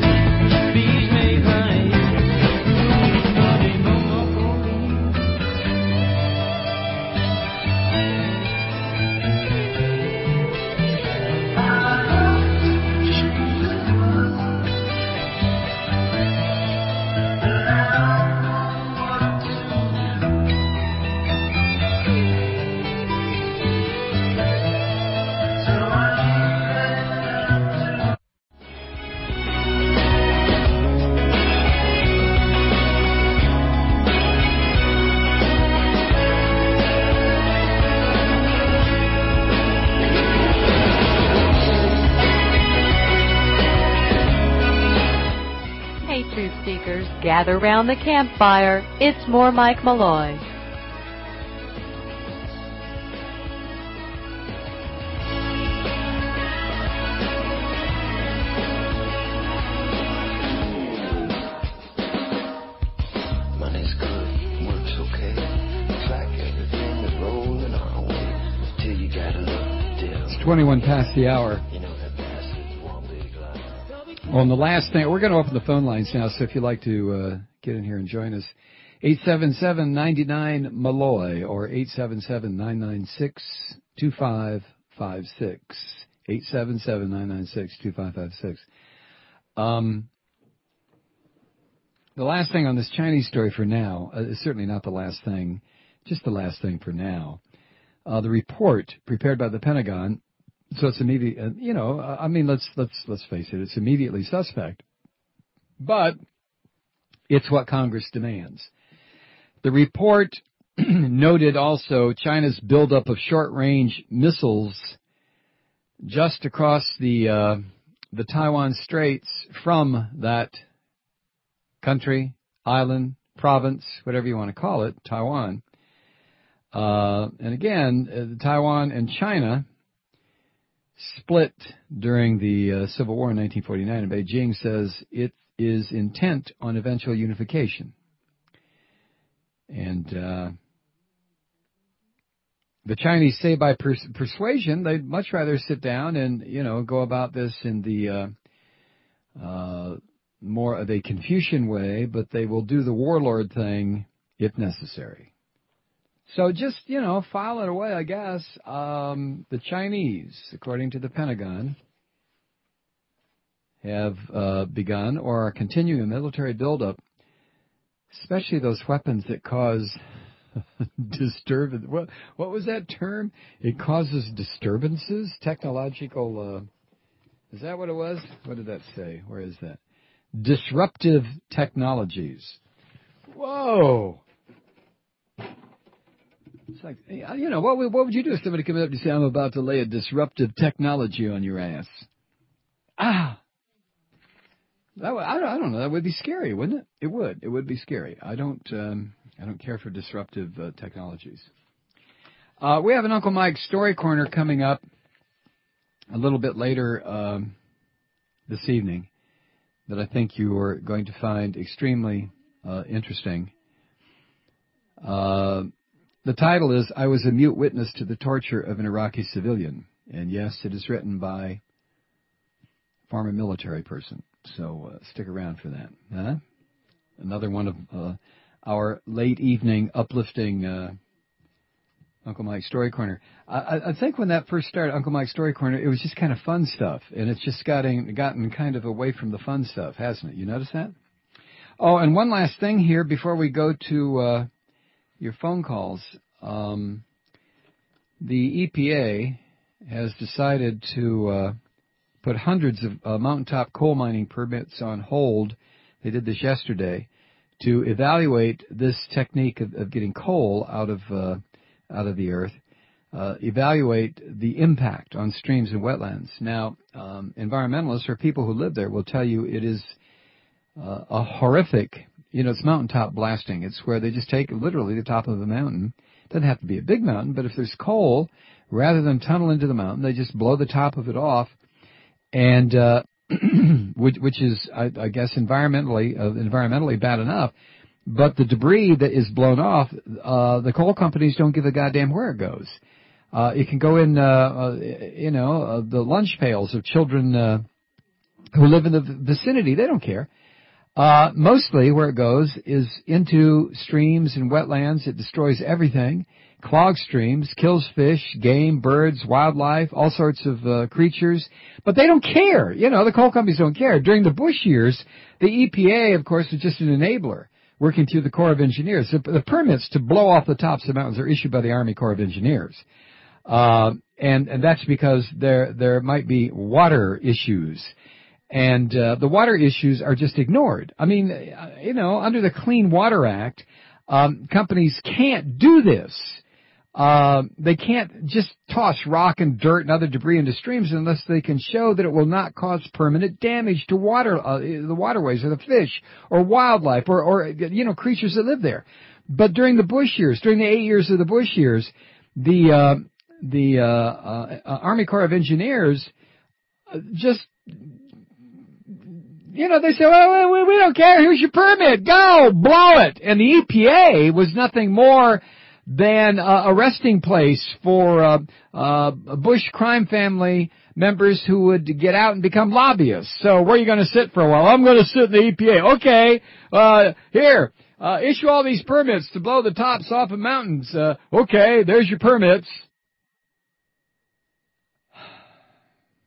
Gather round the campfire. It's more Mike Malloy. Money's good, work's okay. Looks like everything is rolling our way. Till you gotta look down. It's 21 past the hour. You know that passage one big line. Well, and the last thing, we're going to open the phone lines now, so if you'd like to get in here and join us, 877-99-MALLOY or 877-996-2556. 877-996-2556. The last thing on this Chinese story for now is certainly not the last thing, just the last thing for now. The report prepared by the Pentagon, so it's immediately, let's face it, it's immediately suspect, but it's what Congress demands. The report noted also China's buildup of short-range missiles just across the Taiwan Straits from that country, island, province, whatever you want to call it, Taiwan. And again, Taiwan and China split during the Civil War in 1949, and Beijing says it is intent on eventual unification. And the Chinese say by persuasion they'd much rather sit down and, go about this in the more of a Confucian way, but they will do the warlord thing if necessary. So just, file it away, I guess. The Chinese, according to the Pentagon, have begun or are continuing a military buildup, especially those weapons that cause disturbance. What was that term? It causes disturbances? Technological, is that what it was? What did that say? Where is that? Disruptive technologies. Whoa! It's like, what would you do if somebody came up to you and say, I'm about to lay a disruptive technology on your ass? I don't know. That would be scary, wouldn't it? It would. It would be scary. I don't care for disruptive technologies. We have an Uncle Mike Story Corner coming up a little bit later this evening that I think you are going to find extremely interesting. The title is, I Was a Mute Witness to the Torture of an Iraqi Civilian. And yes, it is written by a former military person. So stick around for that. Huh? Another one of our late evening uplifting Uncle Mike Story Corner. I think when that first started, Uncle Mike Story Corner, it was just kind of fun stuff. And it's just gotten kind of away from the fun stuff, hasn't it? You notice that? Oh, and one last thing here before we go to your phone calls. The EPA has decided to put hundreds of mountaintop coal mining permits on hold. They did this yesterday to evaluate this technique of getting coal out of the earth, evaluate the impact on streams and wetlands. Now, environmentalists or people who live there will tell you it is a horrific, it's mountaintop blasting. It's where they just take literally the top of the mountain. It doesn't have to be a big mountain, but if there's coal, rather than tunnel into the mountain, they just blow the top of it off, and which is, I guess, environmentally bad enough. But the debris that is blown off, the coal companies don't give a goddamn where it goes. It can go in, the lunch pails of children who live in the vicinity. They don't care. Mostly where it goes is into streams and wetlands. It destroys everything, clogs streams, kills fish, game, birds, wildlife, all sorts of creatures. But they don't care. The coal companies don't care. During the Bush years, the EPA, of course, was just an enabler, working through the Corps of Engineers. The permits to blow off the tops of mountains are issued by the Army Corps of Engineers. And that's because there might be water issues. And the water issues are just ignored. I mean, under the Clean Water Act, companies can't do this. They can't just toss rock and dirt and other debris into streams unless they can show that it will not cause permanent damage to the waterways or the fish or wildlife or creatures that live there. But during the Bush years, during the 8 years of the Bush years, the Army Corps of Engineers just, they say, well, we don't care. Here's your permit. Go, blow it. And the EPA was nothing more than a resting place for Bush crime family members who would get out and become lobbyists. So where are you going to sit for a while? I'm going to sit in the EPA. Okay, here, issue all these permits to blow the tops off of mountains. Okay, there's your permits.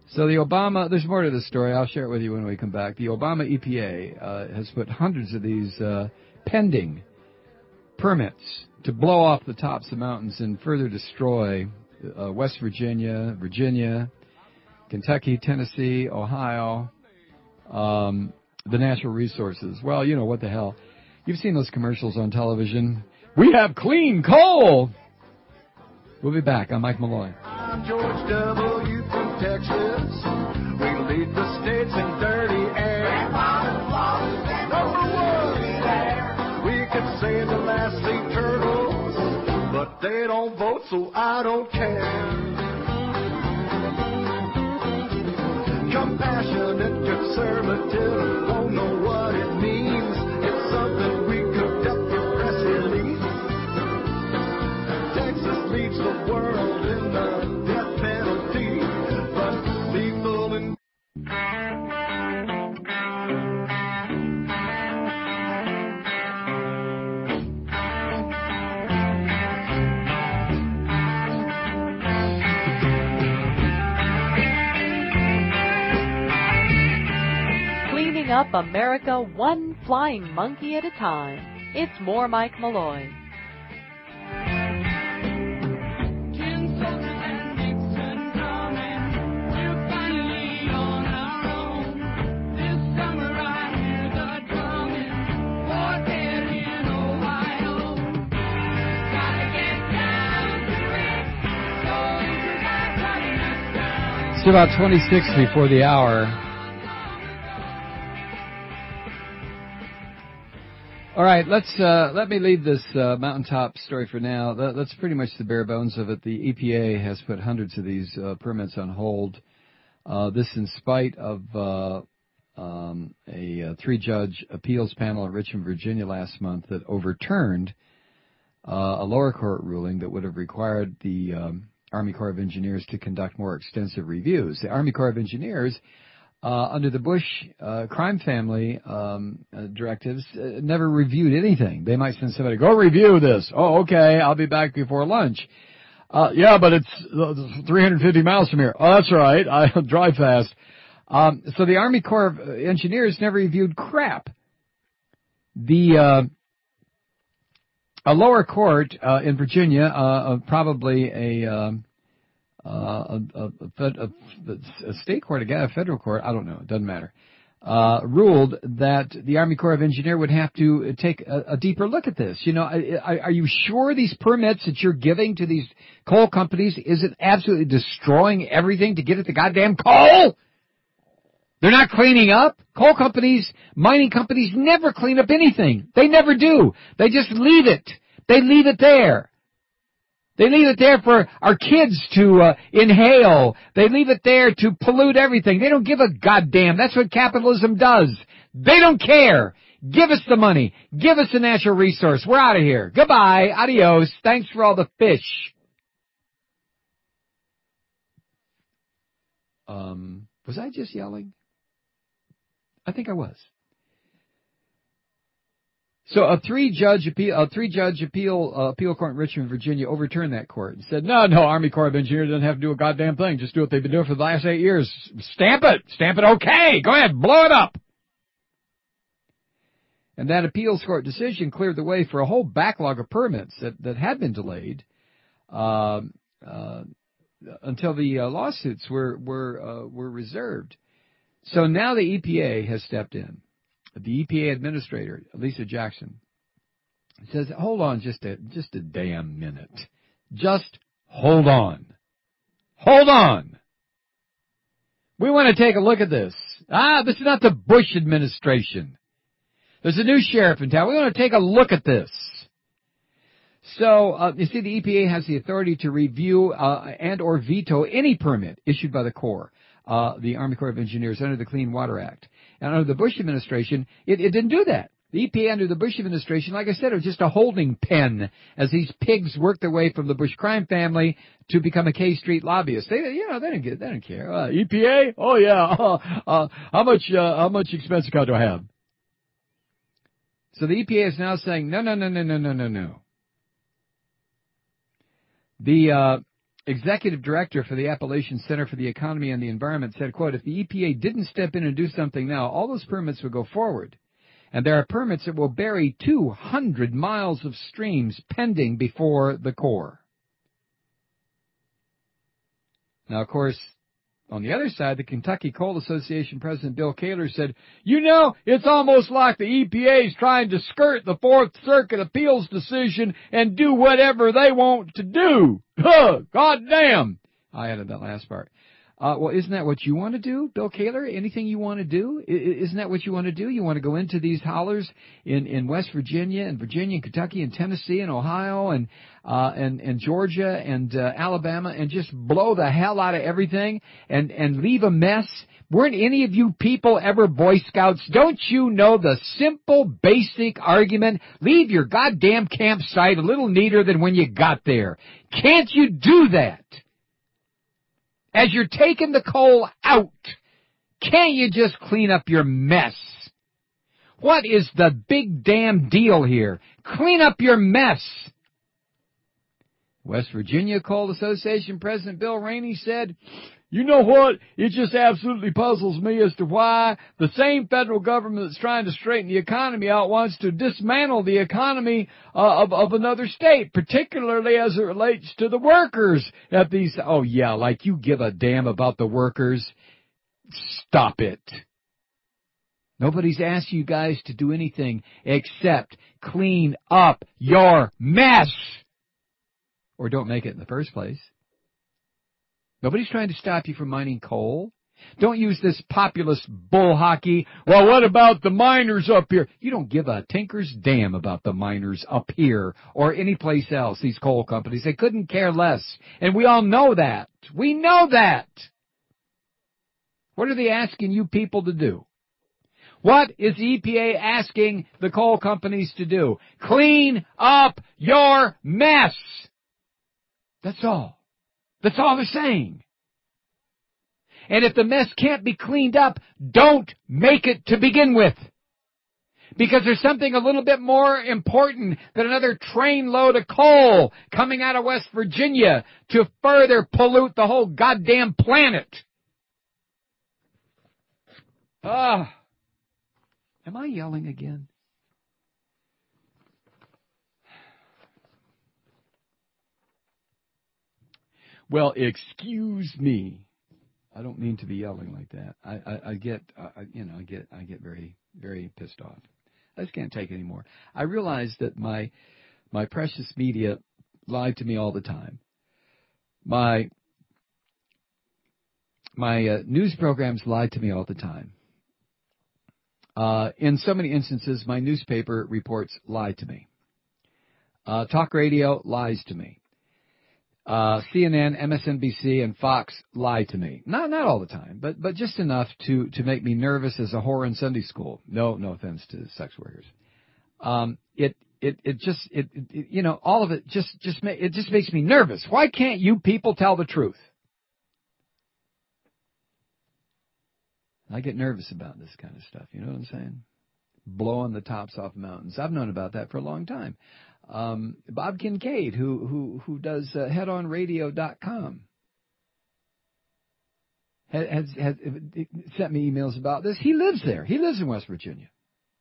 So the Obama, there's more to this story. I'll share it with you when we come back. The Obama EPA has put hundreds of these pending permits to blow off the tops of mountains and further destroy West Virginia, Kentucky, Tennessee, Ohio, the natural resources. Well, you know, what the hell. You've seen those commercials on television. We have clean coal. We'll be back. I'm Mike Malloy. I'm George W. from Texas. We lead the states in dirty air. Number one. We could say the last sea turtles, but they don't vote, so I don't care. Compassionate conservative, don't know what it means. It's something we cooked up for press release. Texas leads the world in the death penalty, but lethal and Cleaning up America one flying monkey at a time. It's more Mike Malloy. It's about 26 before the hour. All right, let me leave this mountaintop story for now. That's pretty much the bare bones of it. The EPA has put hundreds of these permits on hold. This in spite of a three-judge appeals panel in Richmond, Virginia last month that overturned a lower court ruling that would have required the Army Corps of Engineers to conduct more extensive reviews. The Army Corps of Engineers, under the Bush crime family directives, never reviewed anything. They might send somebody, go review this. Oh, okay, I'll be back before lunch. Yeah, but it's 350 miles from here. Oh, that's right, I'll drive fast. So the Army Corps of Engineers never reviewed crap. A lower court in Virginia, probably a state court, again, a federal court, I don't know, it doesn't matter, ruled that the Army Corps of Engineers would have to take a deeper look at this. You know, are you sure these permits that you're giving to these coal companies isn't absolutely destroying everything to get at the goddamn coal? They're not cleaning up. Coal companies, mining companies never clean up anything. They never do. They just leave it. They leave it there. They leave it there for our kids to inhale. They leave it there to pollute everything. They don't give a goddamn. That's what capitalism does. They don't care. Give us the money. Give us the natural resource. We're out of here. Goodbye. Adios. Thanks for all the fish. Was I just yelling? I think I was. So a three-judge appeal court in Richmond, Virginia, overturned that court and said, no, Army Corps of Engineers doesn't have to do a goddamn thing. Just do what they've been doing for the last 8 years. Stamp it. Okay. Go ahead. Blow it up. And that appeals court decision cleared the way for a whole backlog of permits that had been delayed until the lawsuits were reserved. So now the EPA has stepped in. The EPA administrator, Lisa Jackson, says, hold on just a damn minute. Just hold on. Hold on. We want to take a look at this. This is not the Bush administration. There's a new sheriff in town. We want to take a look at this. So, you see, the EPA has the authority to review and or veto any permit issued by the Corps, the Army Corps of Engineers, under the Clean Water Act. And under the Bush administration, it didn't do that. The EPA under the Bush administration, like I said, it was just a holding pen as these pigs worked their way from the Bush crime family to become a K Street lobbyist. They didn't care. EPA? Oh yeah. How much expense account do I have? So the EPA is now saying, no. executive director for the Appalachian Center for the Economy and the Environment said, quote, if the EPA didn't step in and do something now, all those permits would go forward. And there are permits that will bury 200 miles of streams pending before the Corps. Now, of course, on the other side, the Kentucky Coal Association President Bill Kaler said, you know, it's almost like the EPA is trying to skirt the Fourth Circuit appeals decision and do whatever they want to do. Huh, God damn. I added that last part. Well, isn't that what you want to do, Bill Kaler? Anything you want to do? Isn't that what you want to do? You want to go into these hollers in West Virginia and Kentucky and Tennessee and Ohio and Georgia and Alabama and just blow the hell out of everything and leave a mess? Weren't any of you people ever Boy Scouts? Don't you know the simple, basic argument? Leave your goddamn campsite a little neater than when you got there. Can't you do that? As you're taking the coal out, can't you just clean up your mess? What is the big damn deal here? Clean up your mess. West Virginia Coal Association President Bill Rainey said, you know what? It just absolutely puzzles me as to why the same federal government that's trying to straighten the economy out wants to dismantle the economy of another state, particularly as it relates to the workers at these. Oh, yeah, like you give a damn about the workers. Stop it. Nobody's asked you guys to do anything except clean up your mess. Or don't make it in the first place. Nobody's trying to stop you from mining coal. Don't use this populist bull hockey. Well, what about the miners up here? You don't give a tinker's damn about the miners up here or any place else, these coal companies. They couldn't care less. And we all know that. We know that. What are they asking you people to do? What is the EPA asking the coal companies to do? Clean up your mess. That's all. That's all they're saying. And if the mess can't be cleaned up, don't make it to begin with. Because there's something a little bit more important than another trainload of coal coming out of West Virginia to further pollute the whole goddamn planet. Am I yelling again? Well, excuse me. I don't mean to be yelling like that. I get very, very pissed off. I just can't take it anymore. I realize that my precious media lied to me all the time. My news programs lied to me all the time. In so many instances, my newspaper reports lie to me. Talk radio lies to me. CNN, MSNBC, and Fox lie to me. Not all the time, but just enough to make me nervous as a whore in Sunday school. No offense to sex workers. All of it just makes me nervous. Why can't you people tell the truth? I get nervous about this kind of stuff. You know what I'm saying? Blowing the tops off mountains. I've known about that for a long time. Bob Kincaid, who does headonradio.com, has sent me emails about this. He lives there. He lives in West Virginia.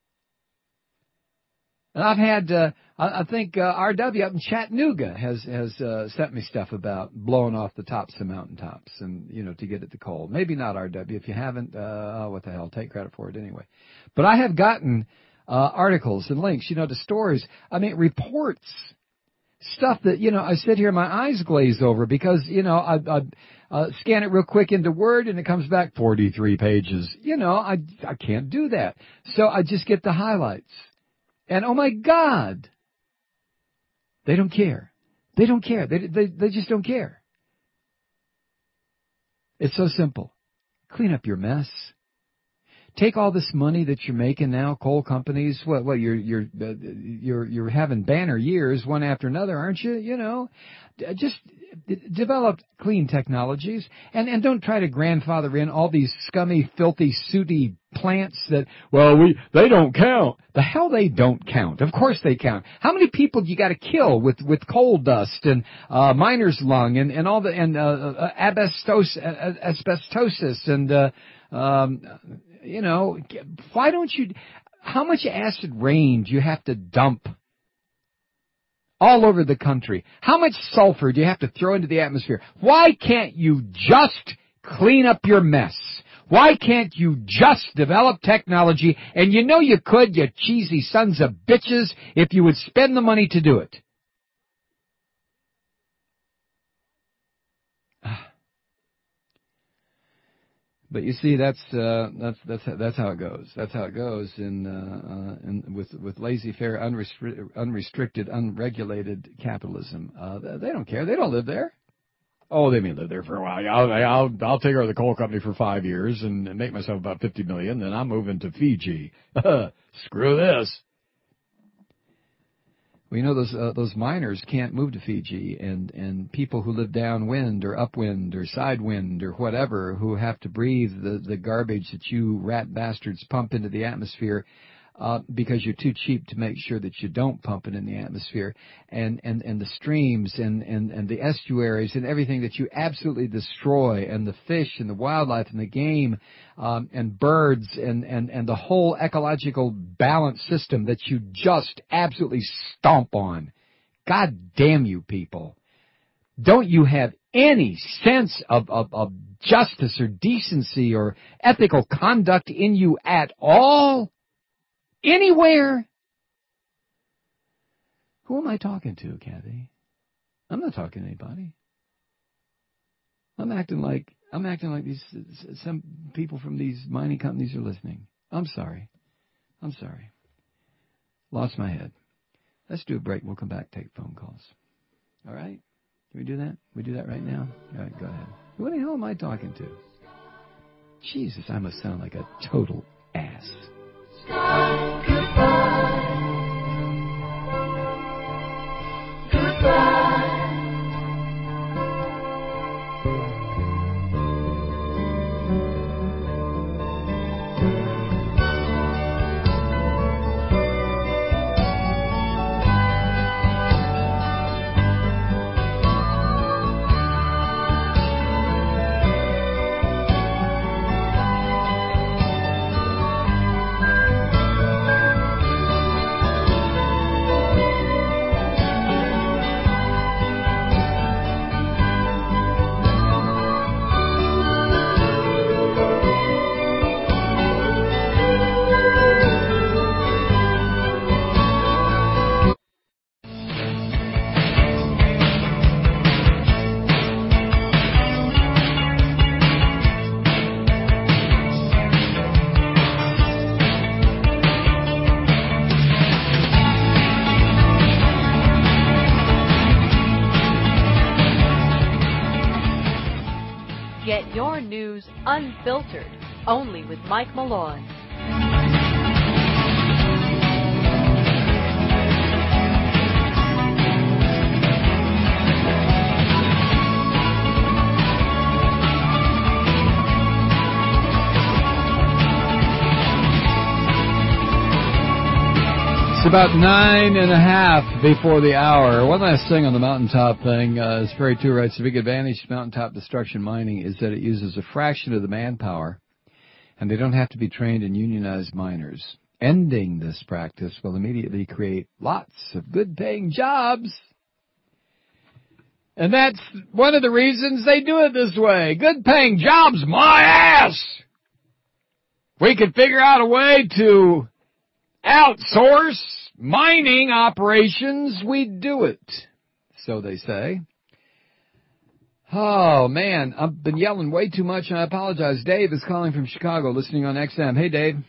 And I've had, I think RW up in Chattanooga has sent me stuff about blowing off the tops of mountaintops and, to get at the coal. Maybe not RW. If you haven't, what the hell, take credit for it anyway. But I have gotten articles and links, to stories. I mean, reports, stuff that, I sit here, my eyes glaze over because, I scan it real quick into Word and it comes back 43 pages. I can't do that. So I just get the highlights. And oh my God, they don't care. They don't care. They just don't care. It's so simple. Clean up your mess. take all this money that you're making now, coal companies, you're having banner years one after another, aren't you? You know, just develop clean technologies and don't try to grandfather in all these scummy, filthy, sooty plants that, they don't count. The hell they don't count. Of course they count. How many people do you got to kill with coal dust and miner's lung and all the asbestosis and you know, why don't you? How much acid rain do you have to dump all over the country? How much sulfur do you have to throw into the atmosphere? Why can't you just clean up your mess? Why can't you just develop technology? And you know you could, you cheesy sons of bitches, if you would spend the money to do it. But you see, that's how it goes. That's how it goes with laissez-faire, unrestricted, unregulated capitalism. They don't care. They don't live there. Oh, they may live there for a while. I'll take over the coal company for 5 years and make myself about $50 million. Then I'm moving to Fiji. Screw this. Well, you know, those miners can't move to Fiji, and people who live downwind or upwind or sidewind or whatever, who have to breathe the garbage that you rat bastards pump into the atmosphere, because you're too cheap to make sure that you don't pump it in the atmosphere, and the streams and the estuaries and everything that you absolutely destroy, and the fish and the wildlife and the game, and birds and the whole ecological balance system that you just absolutely stomp on. God damn you people. Don't you have any sense of justice or decency or ethical conduct in you at all? Anywhere? Who am I talking to, Kathy? I'm not talking to anybody. I'm acting like these some people from these mining companies are listening. I'm sorry. Lost my head. Let's do a break. We'll come back, take phone calls. All right? Can we do that? We do that right now? All right, go ahead. Who the hell am I talking to? Jesus, I must sound like a total ass. Get your news unfiltered, only with Mike Malloy. It's about 9:30 before the hour. One last thing on the mountaintop thing. As Ferry 2 writes, the big advantage to mountaintop destruction mining is that it uses a fraction of the manpower, and they don't have to be trained and unionized miners. Ending this practice will immediately create lots of good-paying jobs. And that's one of the reasons they do it this way. Good-paying jobs, my ass! We could figure out a way to outsource mining operations, we'd do it. So they say. Oh, man, I've been yelling way too much, and I apologize. Dave is calling from Chicago, listening on XM. Hey, Dave.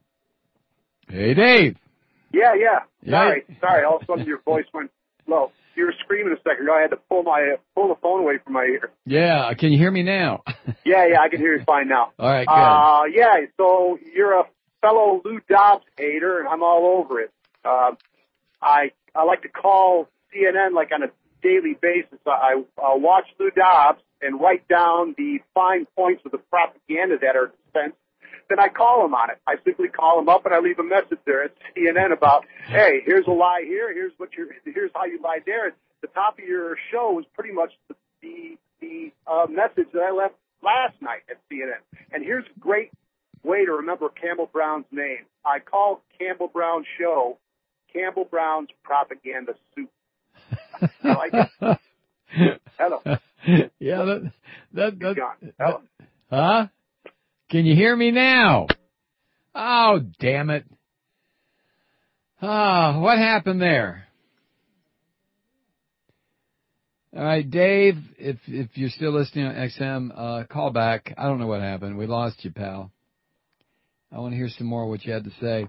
Hey, Dave. Yeah. Sorry. All of a sudden your voice went low. you were screaming a second ago. I had to pull the phone away from my ear. Yeah, can you hear me now? Yeah, I can hear you fine now. All right, good. Yeah, so you're a fellow Lou Dobbs hater, and I'm all over it. I like to call CNN like on a daily basis. I watch Lou Dobbs and write down the fine points of the propaganda that are dispensed. Then I call him on it. I simply call him up and I leave a message there at CNN about, hey, here's a lie here, here's how you lied there. And the top of your show was pretty much the message that I left last night at CNN. And here's a great way to remember Campbell Brown's name. I call Campbell Brown's show Campbell Brown's Propaganda Soup. I like it. Hello. Yeah, Hello. huh? Can you hear me now? Oh, damn it. What happened there? All right, Dave, if you're still listening on XM, call back. I don't know what happened. We lost you, pal. I want to hear some more of what you had to say.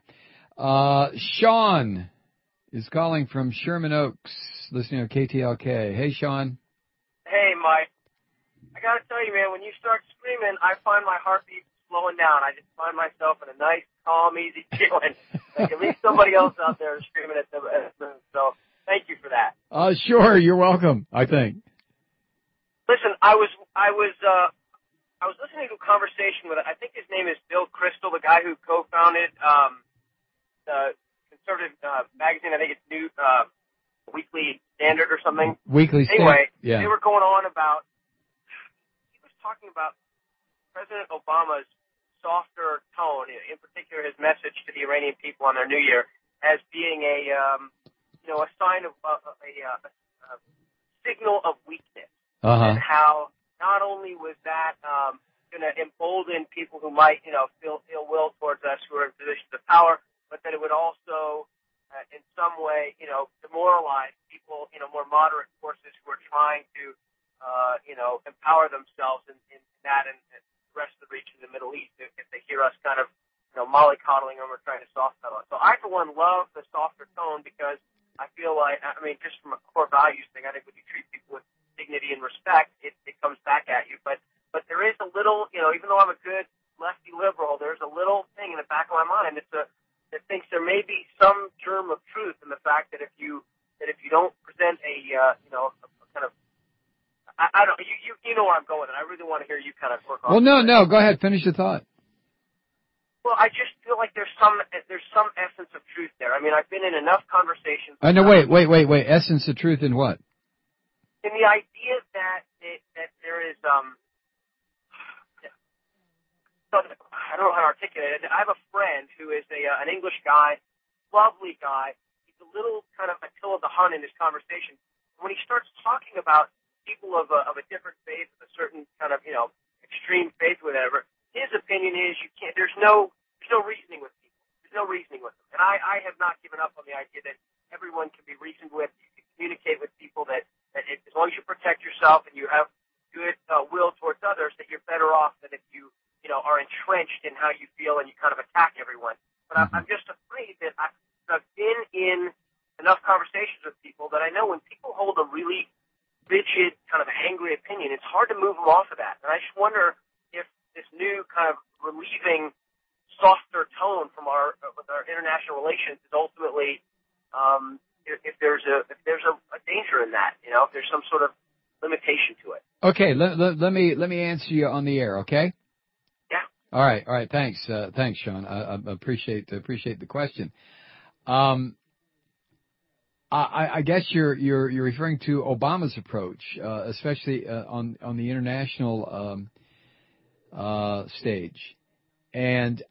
Sean is calling from Sherman Oaks, listening on KTLK. Hey, Sean. Hey, Mike. I got to tell you, man, when you start screaming, I find my heartbeat slowing down. I just find myself in a nice, calm, easy feeling. Like at least somebody else out there is screaming at them. So thank you for that. Sure, you're welcome, I think. Listen, I was listening to a conversation with, I think his name is Bill Kristol, the guy who co-founded the conservative magazine. I think it's New Weekly Standard or something. Weekly Standard. Anyway, yeah. They were going on about, he was talking about President Obama's softer tone, in particular his message to the Iranian people on their New Year, as being a sign of a signal of weakness. Uh-huh. And how not only was that going to embolden people who might, feel ill will towards us who are in positions of power, but that it would also, in some way, demoralize people, more moderate forces who are trying to, empower themselves in that and the rest of the region in the Middle East if they hear us kind of, mollycoddling them or trying to soft pedal it. So I, for one, love the softer tone because I feel like, just from a core values thing, I think when you treat people with dignity and respect, it comes back at you. But there is a little, even though I'm a good lefty liberal, there's a little thing in the back of my mind that thinks there may be some germ of truth in the fact that if you don't present a kind of, I don't, you know where I'm going, and I really want to hear you kind of work on. Well, no, go ahead, finish your thought. Well, I just feel like there's some essence of truth there. I mean, I've been in enough conversations. No, wait. Essence of truth in what? In the idea that there is, I don't know how to articulate it. I have a friend who is an English guy, lovely guy. He's a little kind of Attila the Hun in his conversation. When he starts talking about people of a different faith, a certain kind of, extreme faith, whatever, his opinion is there's no reasoning with people. There's no reasoning with them. And I have not given up on the idea that everyone can be reasoned with. You can communicate with people that as long as you protect yourself and you have good will towards others, that you're better off than if you are entrenched in how you feel and you kind of attack everyone. But I'm just afraid that I've been in enough conversations with people that I know when people hold a really rigid, kind of angry opinion, it's hard to move them off of that. And I just wonder if this new kind of relieving, softer tone from with our international relations is ultimately, if there's a danger in that, if there's some sort of limitation to it. Okay, let me answer you on the air, okay? Yeah. All right. Thanks, Sean. I appreciate the question. I guess you're referring to Obama's approach, especially on the international stage, and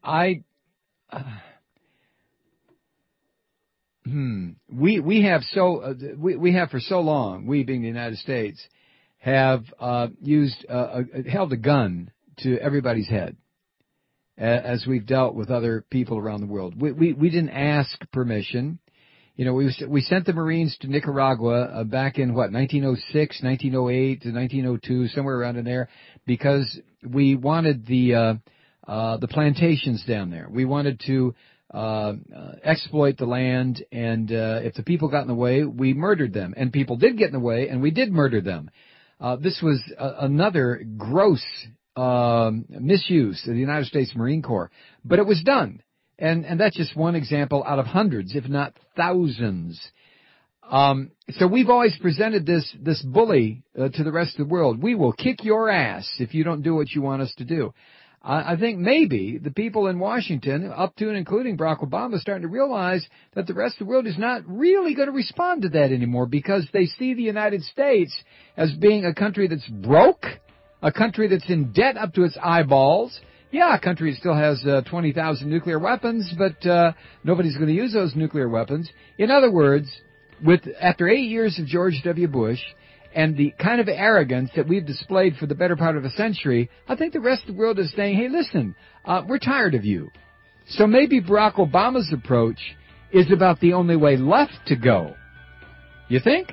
we have for so long, we being the United States, have held a gun to everybody's head as we've dealt with other people around the world. We didn't ask permission. We sent the Marines to Nicaragua back in 1906, 1908 to 1902, somewhere around in there, because we wanted the plantations down there. We wanted to exploit the land, and if the people got in the way, we murdered them. And people did get in the way, and we did murder them. This was another gross misuse of the United States Marine Corps. But it was done. And that's just one example out of hundreds, if not thousands. So we've always presented this bully to the rest of the world. We will kick your ass if you don't do what you want us to do. I think maybe the people in Washington, up to and including Barack Obama, are starting to realize that the rest of the world is not really going to respond to that anymore, because they see the United States as being a country that's broke, a country that's in debt up to its eyeballs. Yeah, a country that still has 20,000 nuclear weapons, but nobody's going to use those nuclear weapons. In other words, after 8 years of George W. Bush and the kind of arrogance that we've displayed for the better part of a century, I think the rest of the world is saying, hey, listen, we're tired of you. So maybe Barack Obama's approach is about the only way left to go. You think?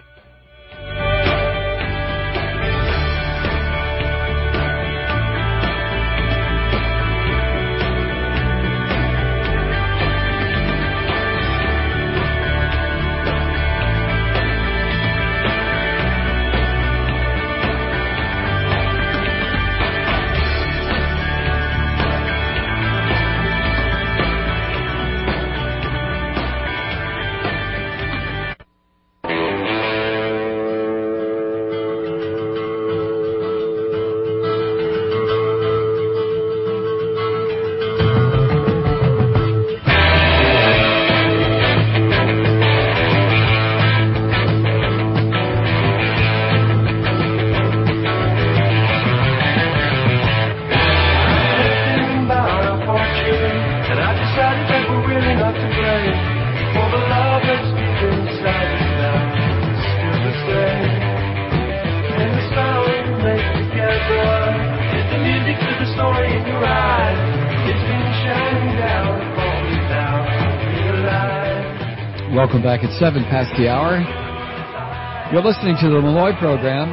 Welcome back at 7 past the hour. You're listening to the Malloy program.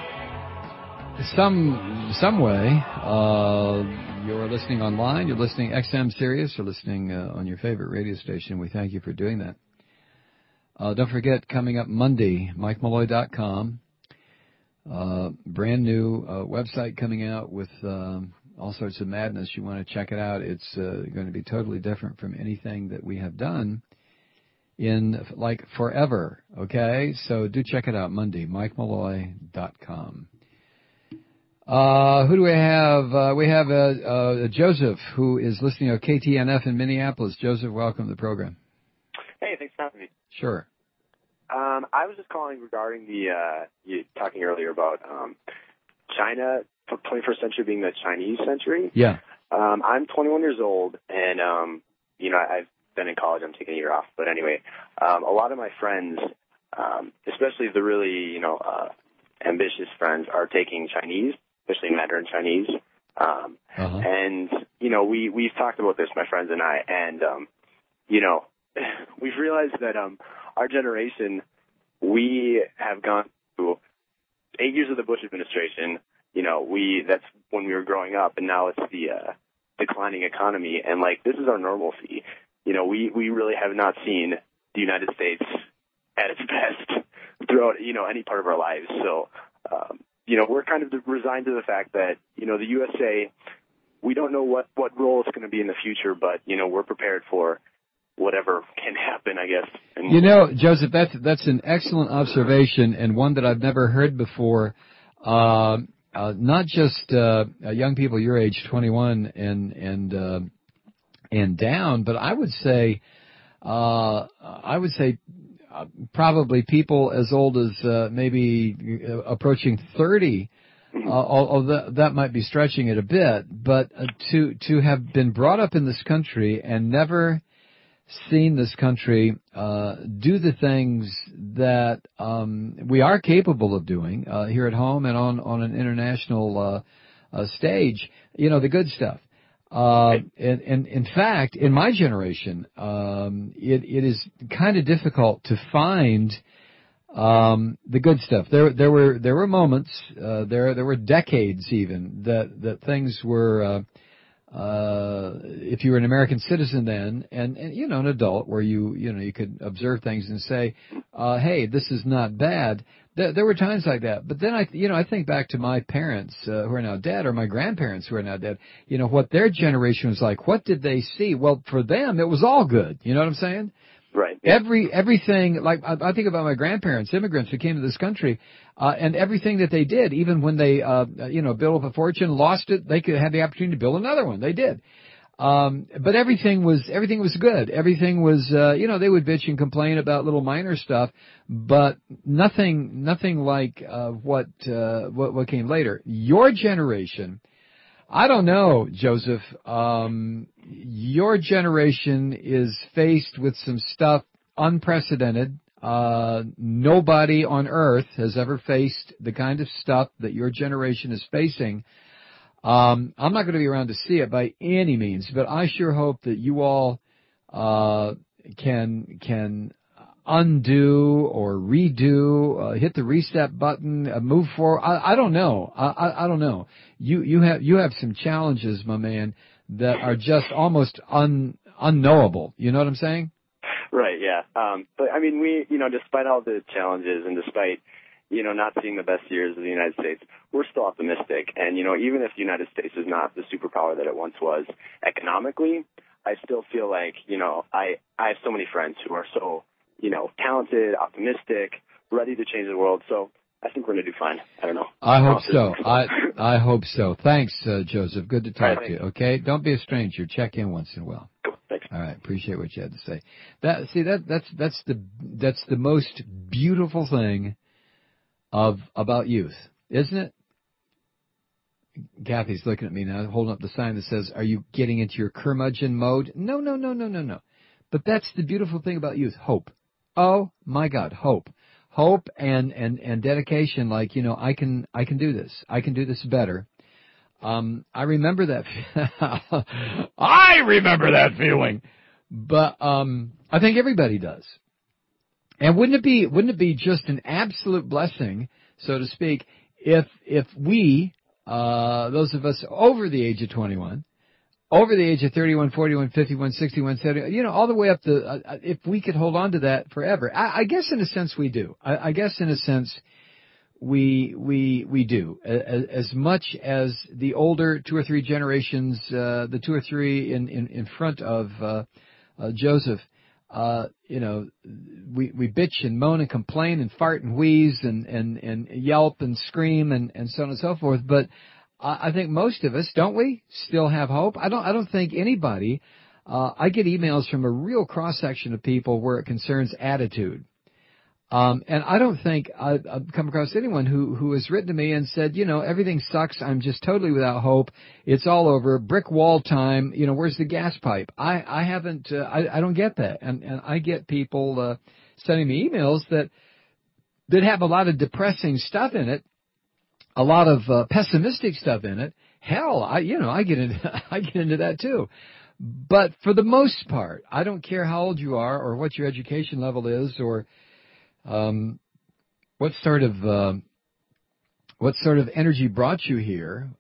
Some way, you're listening online, you're listening XM Sirius, you're listening on your favorite radio station. We thank you for doing that. Don't forget, coming up Monday, MikeMalloy.com. Brand new website coming out with all sorts of madness. You want to check it out. It's going to be totally different from anything that we have done in like forever, okay? So do check it out Monday, MikeMalloy.com. Who do we have? We have Joseph, who is listening to KTNF in Minneapolis. Joseph, welcome to the program. Hey, thanks for having me. Sure. I was just calling regarding you talking earlier about China, 21st century being the Chinese century. Yeah. I'm 21 years old, and, I've been in college. I'm taking a year off. But anyway, a lot of my friends, especially the really, ambitious friends, are taking Chinese, especially Mandarin Chinese. And, we've talked about this, my friends and I, and, we've realized that our generation, we have gone through 8 years of the Bush administration. That's when we were growing up, and now it's the declining economy, and this is our normalcy. We really have not seen the United States at its best throughout any part of our lives. So we're kind of resigned to the fact that the USA, we don't know what role it's going to be in the future, but we're prepared for whatever can happen, I guess. And, Joseph, that's an excellent observation, and one that I've never heard before. Not just young people your age, 21 and down, but I would say probably people as old as maybe approaching 30. Although that might be stretching it a bit, but to have been brought up in this country and never seen this country do the things that we are capable of doing here at home and on an international stage, the good stuff. And in fact, in my generation, it is kind of difficult to find the good stuff. There were moments, there were decades even that things were if you were an American citizen then, and an adult where you could observe things and say, hey, this is not bad. There were times like that. But then I think back to my parents who are now dead, or my grandparents who are now dead, what their generation was like. What did they see? Well, for them, it was all good. You know what I'm saying? Right. Everything, like I think about my grandparents, immigrants who came to this country, and everything that they did, even when they, built up a fortune, lost it, they could have the opportunity to build another one. They did. But everything was good. Everything was, they would bitch and complain about little minor stuff, but nothing like, what came later. Your generation, I don't know, Joseph, your generation is faced with some stuff unprecedented. Nobody on earth has ever faced the kind of stuff that your generation is facing. I'm not going to be around to see it by any means, but I sure hope that you all can undo or redo, hit the reset button, move forward. I don't know. I don't know. You have some challenges, my man, that are just almost unknowable. You know what I'm saying? Right. Yeah. But I mean, we, despite all the challenges and despite not seeing the best years of the United States, we're still optimistic. And, even if the United States is not the superpower that it once was economically, I still feel like, I have so many friends who are so, talented, optimistic, ready to change the world. So I think we're going to do fine. I don't know. I hope so. I hope so. Thanks, Joseph. Good to talk to you. Okay. Don't be a stranger. Check in once in a while. Cool. Thanks. All right. Appreciate what you had to say. That's the most beautiful thing about youth, isn't it? Kathy's looking at me now, holding up the sign that says, "Are you getting into your curmudgeon mode?" No. But that's the beautiful thing about youth, hope. Oh my God, hope and dedication. Like, I can do this. I can do this better. I remember that. I remember that feeling. But I think everybody does. And wouldn't it be just an absolute blessing, so to speak, if we, those of us over the age of 21, over the age of 31, 41, 51, 61, 70, all the way up to, if we could hold on to that forever. I guess in a sense we do. I guess in a sense we do. As much as the older 2 or 3 generations, the 2 or 3 in front of Joseph, we bitch and moan and complain and fart and wheeze and yelp and scream and so on and so forth. But I think most of us, don't we, still have hope? I don't think anybody, I get emails from a real cross section of people where it concerns attitude. And I don't think I've come across anyone who has written to me and said, everything sucks. I'm just totally without hope. It's all over. Brick wall time. Where's the gas pipe? I haven't, I don't get that. And I get people, sending me emails that have a lot of depressing stuff in it, a lot of, pessimistic stuff in it. Hell, I get into that too. But for the most part, I don't care how old you are or what your education level is or, what sort of energy brought you here?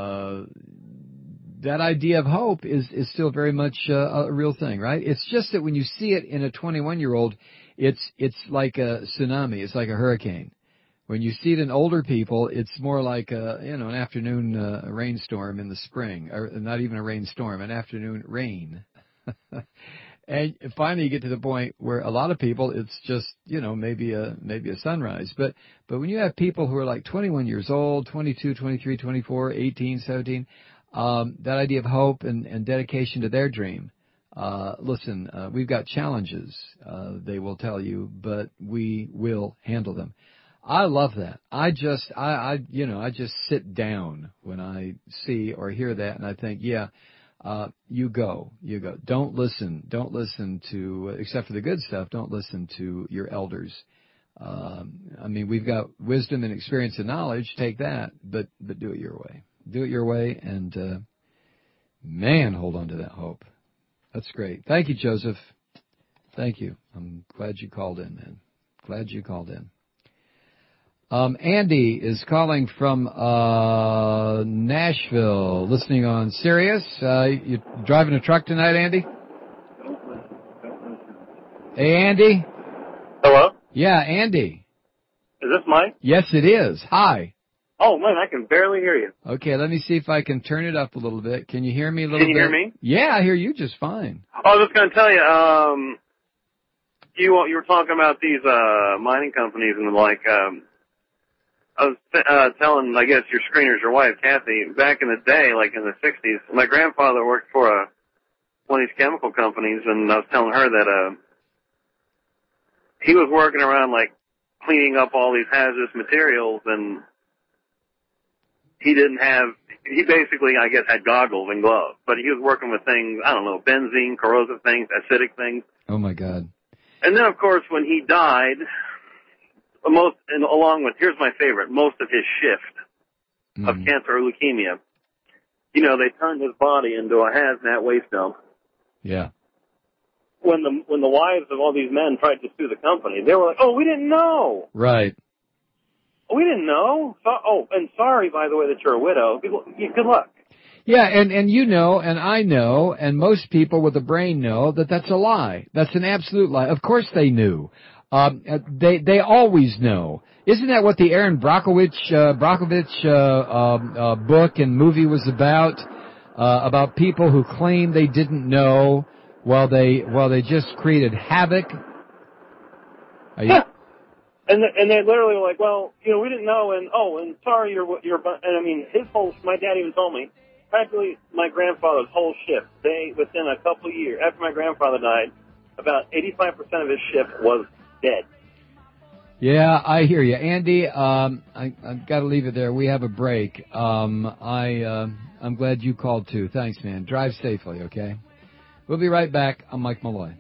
That idea of hope is still very much a real thing, right? It's just that when you see it in a 21-year-old, it's like a tsunami. It's like a hurricane. When you see it in older people, it's more like an afternoon rainstorm in the spring, or not even a rainstorm, an afternoon rain. And finally you get to the point where a lot of people, it's just, maybe a sunrise. But when you have people who are like 21 years old, 22, 23, 24, 18, 17, that idea of hope and dedication to their dream. Listen, we've got challenges, they will tell you, but we will handle them. I love that. I just sit down when I see or hear that and I think, yeah, you go. Don't listen to, except for the good stuff, don't listen to your elders. We've got wisdom and experience and knowledge, take that, but do it your way. Do it your way and, man, hold on to that hope. That's great. Thank you, Joseph. Thank you. I'm glad you called in, man. Glad you called in. Andy is calling from Nashville, listening on Sirius. You driving a truck tonight, Andy? Hey, Andy? Hello? Yeah, Andy. Is this Mike? Yes, it is. Hi. Oh, man, I can barely hear you. Okay, let me see if I can turn it up a little bit. Can you hear me a little bit? Can you hear me? Yeah, I hear you just fine. I was just going to tell you, you were talking about these mining companies and I was telling, I guess, your screeners, your wife, Kathy, back in the day, like in the 60s, my grandfather worked for one of these chemical companies, and I was telling her that he was working around, like, cleaning up all these hazardous materials, and he basically, I guess, had goggles and gloves, but he was working with things, I don't know, benzene, corrosive things, acidic things. Oh, my God. And then, of course, when he died, here's my favorite, most of his shift of cancer or leukemia, they turned his body into a hazmat waste dump. Yeah. When the wives of all these men tried to sue the company, they were like, "Oh, we didn't know." Right. We didn't know. And sorry, by the way, that you're a widow. Good luck. Yeah, and you know, and I know, and most people with a brain know that that's a lie. That's an absolute lie. Of course they knew. They always know. Isn't that what the Aaron Brockovich book and movie was about? About people who claim they didn't know while they just created havoc. Yeah. And they literally were like, well, we didn't know, and sorry, you're, and I mean, my dad even told me, practically my grandfather's whole shift, within a couple of years, after my grandfather died, about 85% of his shift was dead. Yeah, I hear you. Andy, I've got to leave it there. We have a break. I'm glad you called too. Thanks, man. Drive safely, okay? We'll be right back. I'm Mike Malloy.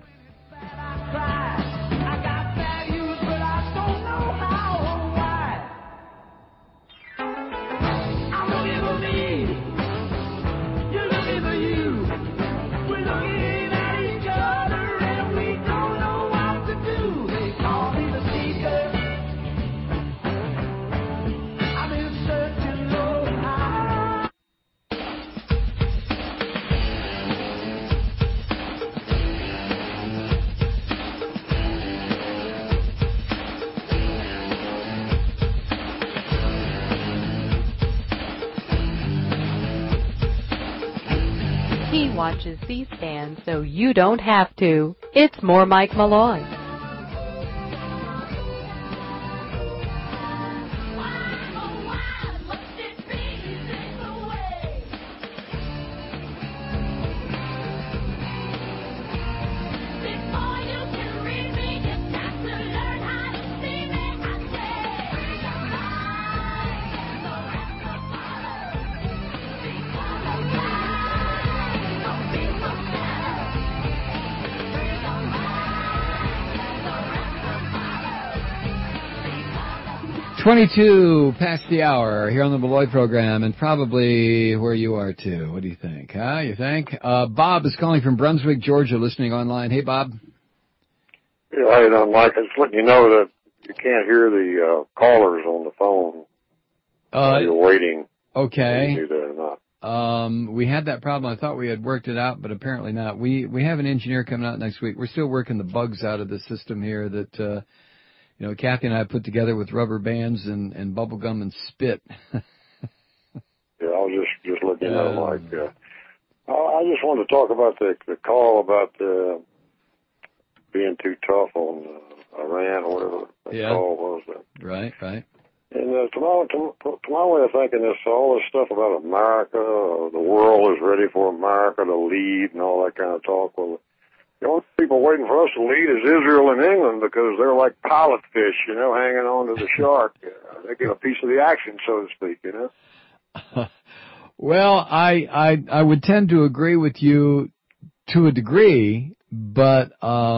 He watches C-SPAN so you don't have to. It's more Mike Malloy. .22 past the hour here on the Malloy program, and probably where you are too. What do you think? You think? Bob is calling from Brunswick, Georgia, listening online. Hey, Bob. Yeah, how you doing, Mike? I'm just letting you know that you can't hear the callers on the phone while you're waiting. Okay. You do that or not. We had that problem. I thought we had worked it out, but apparently not. We have an engineer coming out next week. We're still working the bugs out of the system here that Kathy and I put together with rubber bands and bubble gum and spit. Yeah, I'll just let you know, Mike. I just wanted to talk about the call about being too tough on Iran or whatever the call was. Right. And to my way of thinking, all this stuff about America, the world is ready for America to lead and all that kind of talk. Well, the only people waiting for us to lead is Israel and England because they're like pilot fish, hanging on to the shark. They get a piece of the action, so to speak, Well, I would tend to agree with you to a degree, but I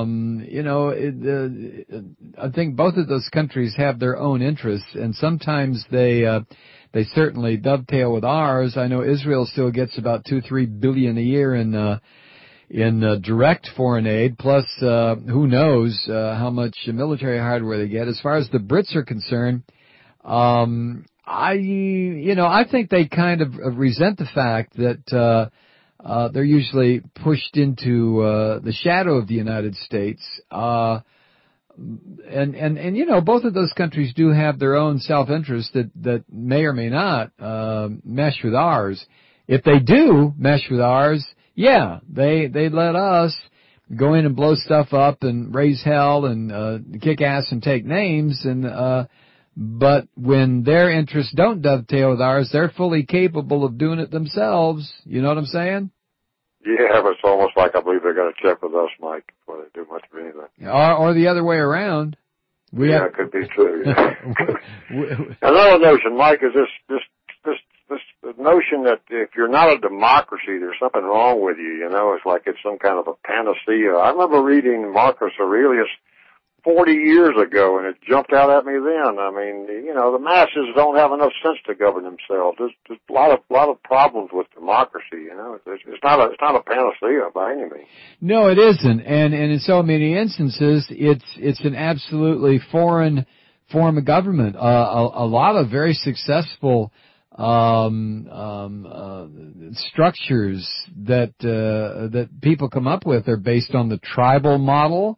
think both of those countries have their own interests, and sometimes they certainly dovetail with ours. I know Israel still gets about $2-3 billion a year in direct foreign aid, plus who knows how much military hardware they get. As far as the Brits are concerned, I think they kind of resent the fact that they're usually pushed into the shadow of the United States. And both of those countries do have their own self-interest that may or may not mesh with ours. If they do mesh with ours, yeah, they let us go in and blow stuff up and raise hell and kick ass and take names, and but when their interests don't dovetail with ours, they're fully capable of doing it themselves. You know what I'm saying? Yeah, but it's almost like I believe they're going to check with us, Mike, before they do much of anything. Or the other way around. It could be true. Another notion, Mike, is this notion that if you're not a democracy, there's something wrong with you. You know, it's like it's some kind of a panacea. I remember reading Marcus Aurelius 40 years ago, and it jumped out at me then. I mean, the masses don't have enough sense to govern themselves. There's a lot of problems with democracy. It's not a panacea by any means. No, it isn't, and in so many instances, it's an absolutely foreign form of government. A lot of very successful structures that people come up with are based on the tribal model.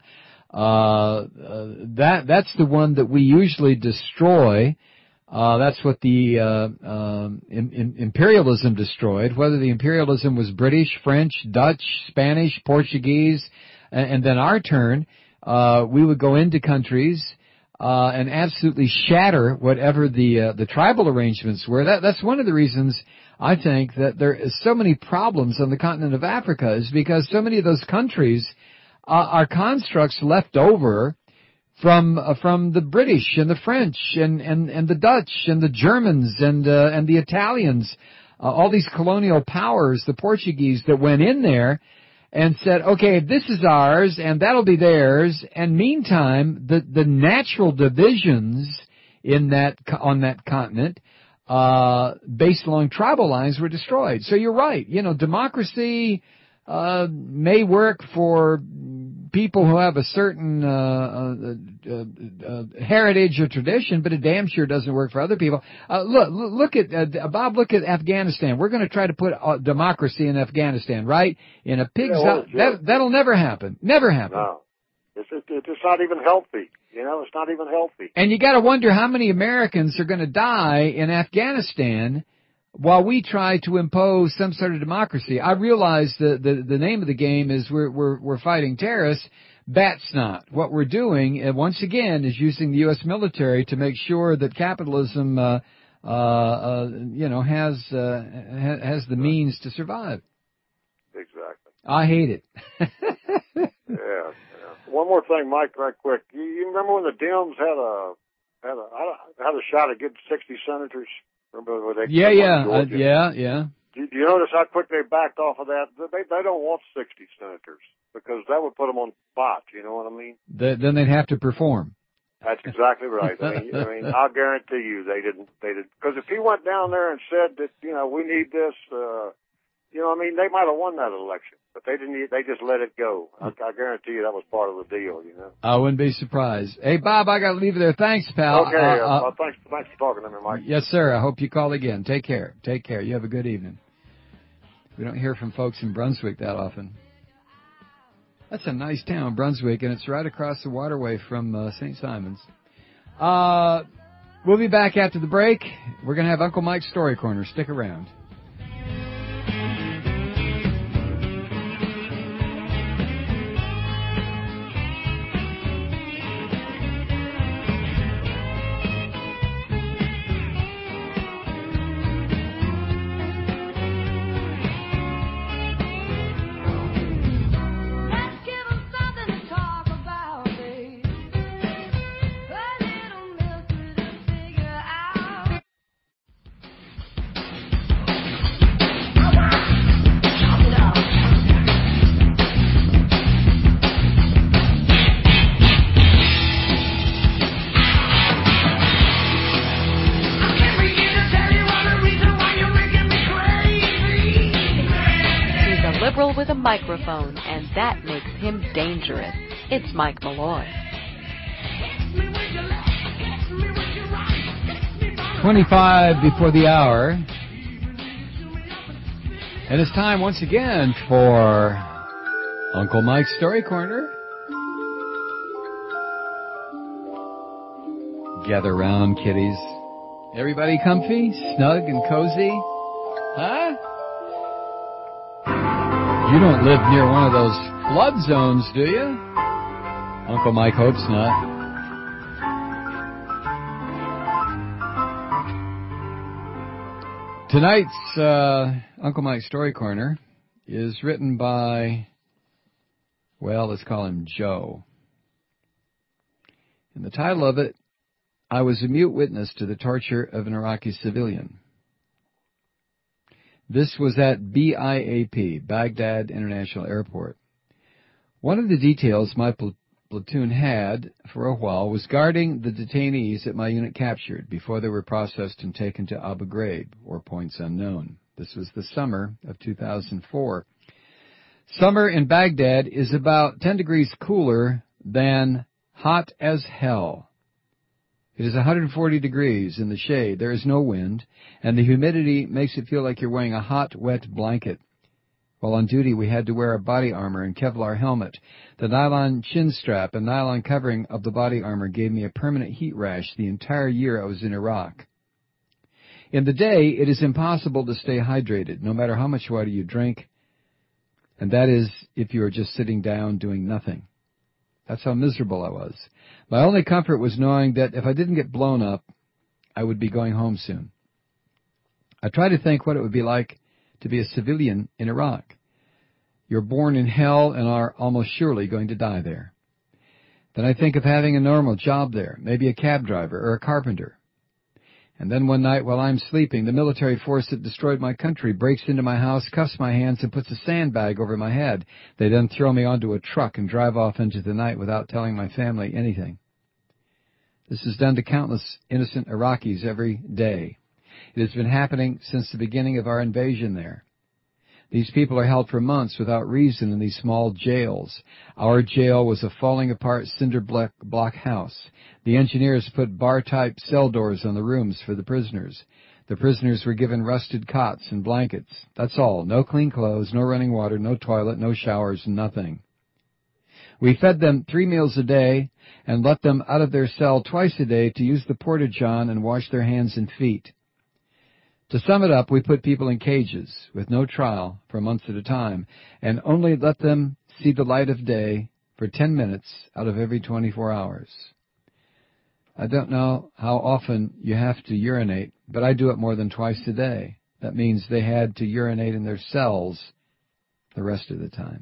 That's the one that we usually destroy. That's what the imperialism destroyed. Whether the imperialism was British, French, Dutch, Spanish, Portuguese, and then our turn, we would go into countries and absolutely shatter whatever the tribal arrangements were. That's one of the reasons I think that there is so many problems on the continent of Africa, is because so many of those countries are constructs left over from the British and the French and the Dutch and the Germans and the Italians, all these colonial powers, the Portuguese that went in there and said, okay, this is ours and that'll be theirs. And meantime, the natural divisions on that continent, based along tribal lines, were destroyed. So you're right. Democracy may work for people who have a certain heritage or tradition, but it damn sure doesn't work for other people. Look at Afghanistan. We're going to try to put democracy in Afghanistan, right? In a pig's that'll never happen. Never happen. No, it's not even healthy. It's not even healthy. And you got to wonder how many Americans are going to die in Afghanistan while we try to impose some sort of democracy. I realize the name of the game is we're fighting terrorists. That's not. What we're doing, once again, is using the U.S. military to make sure that capitalism, has the means to survive. Exactly. I hate it. Yeah. One more thing, Mike, right quick. You remember when the Dems had a shot at getting 60 senators? Remember when they Yeah. Do you notice how quick they backed off of that? They don't want 60 senators because that would put them on the spot. You know what I mean? Then they'd have to perform. That's exactly right. I mean, I'll guarantee you they didn't. Because if he went down there and said that, we need this, they might have won that election, but they didn't. They just let it go. I guarantee you that was part of the deal. I wouldn't be surprised. Hey, Bob, I got to leave it there. Thanks, pal. Okay. Thanks for talking to me, Mike. Yes, sir. I hope you call again. Take care. You have a good evening. We don't hear from folks in Brunswick that often. That's a nice town, Brunswick, and it's right across the waterway from St. Simon's. We'll be back after the break. We're going to have Uncle Mike's Story Corner. Stick around. With a microphone, and that makes him dangerous. It's Mike Malloy. 25 before the hour. And it's time once again for Uncle Mike's Story Corner. Gather round, kiddies. Everybody comfy, snug, and cozy? Huh? You don't live near one of those flood zones, do you? Uncle Mike hopes not. Tonight's Uncle Mike's Story Corner is written by, well, let's call him Joe. And the title of it, I was a mute witness to the torture of an Iraqi civilian. This was at BIAP, Baghdad International Airport. One of the details my platoon had for a while was guarding the detainees that my unit captured before they were processed and taken to Abu Ghraib, or points unknown. This was the summer of 2004. Summer in Baghdad is about 10 degrees cooler than hot as hell. It is 140 degrees in the shade. There is no wind, and the humidity makes it feel like you're wearing a hot, wet blanket. While on duty, we had to wear a body armor and Kevlar helmet. The nylon chin strap and nylon covering of the body armor gave me a permanent heat rash the entire year I was in Iraq. In the day, it is impossible to stay hydrated, no matter how much water you drink, and that is if you are just sitting down doing nothing. That's how miserable I was. My only comfort was knowing that if I didn't get blown up, I would be going home soon. I tried to think what it would be like to be a civilian in Iraq. You're born in hell and are almost surely going to die there. Then I think of having a normal job there, maybe a cab driver or a carpenter. And then one night while I'm sleeping, the military force that destroyed my country breaks into my house, cuffs my hands, and puts a sandbag over my head. They then throw me onto a truck and drive off into the night without telling my family anything. This is done to countless innocent Iraqis every day. It has been happening since the beginning of our invasion there. These people are held for months without reason in these small jails. Our jail was a falling-apart cinder block house. The engineers put bar-type cell doors on the rooms for the prisoners. The prisoners were given rusted cots and blankets. That's all. No clean clothes, no running water, no toilet, no showers, nothing. We fed them 3 meals a day and let them out of their cell twice a day to use the porta-john and wash their hands and feet. To sum it up, we put people in cages with no trial for months at a time and only let them see the light of day for 10 minutes out of every 24 hours. I don't know how often you have to urinate, but I do it more than twice a day. That means they had to urinate in their cells the rest of the time.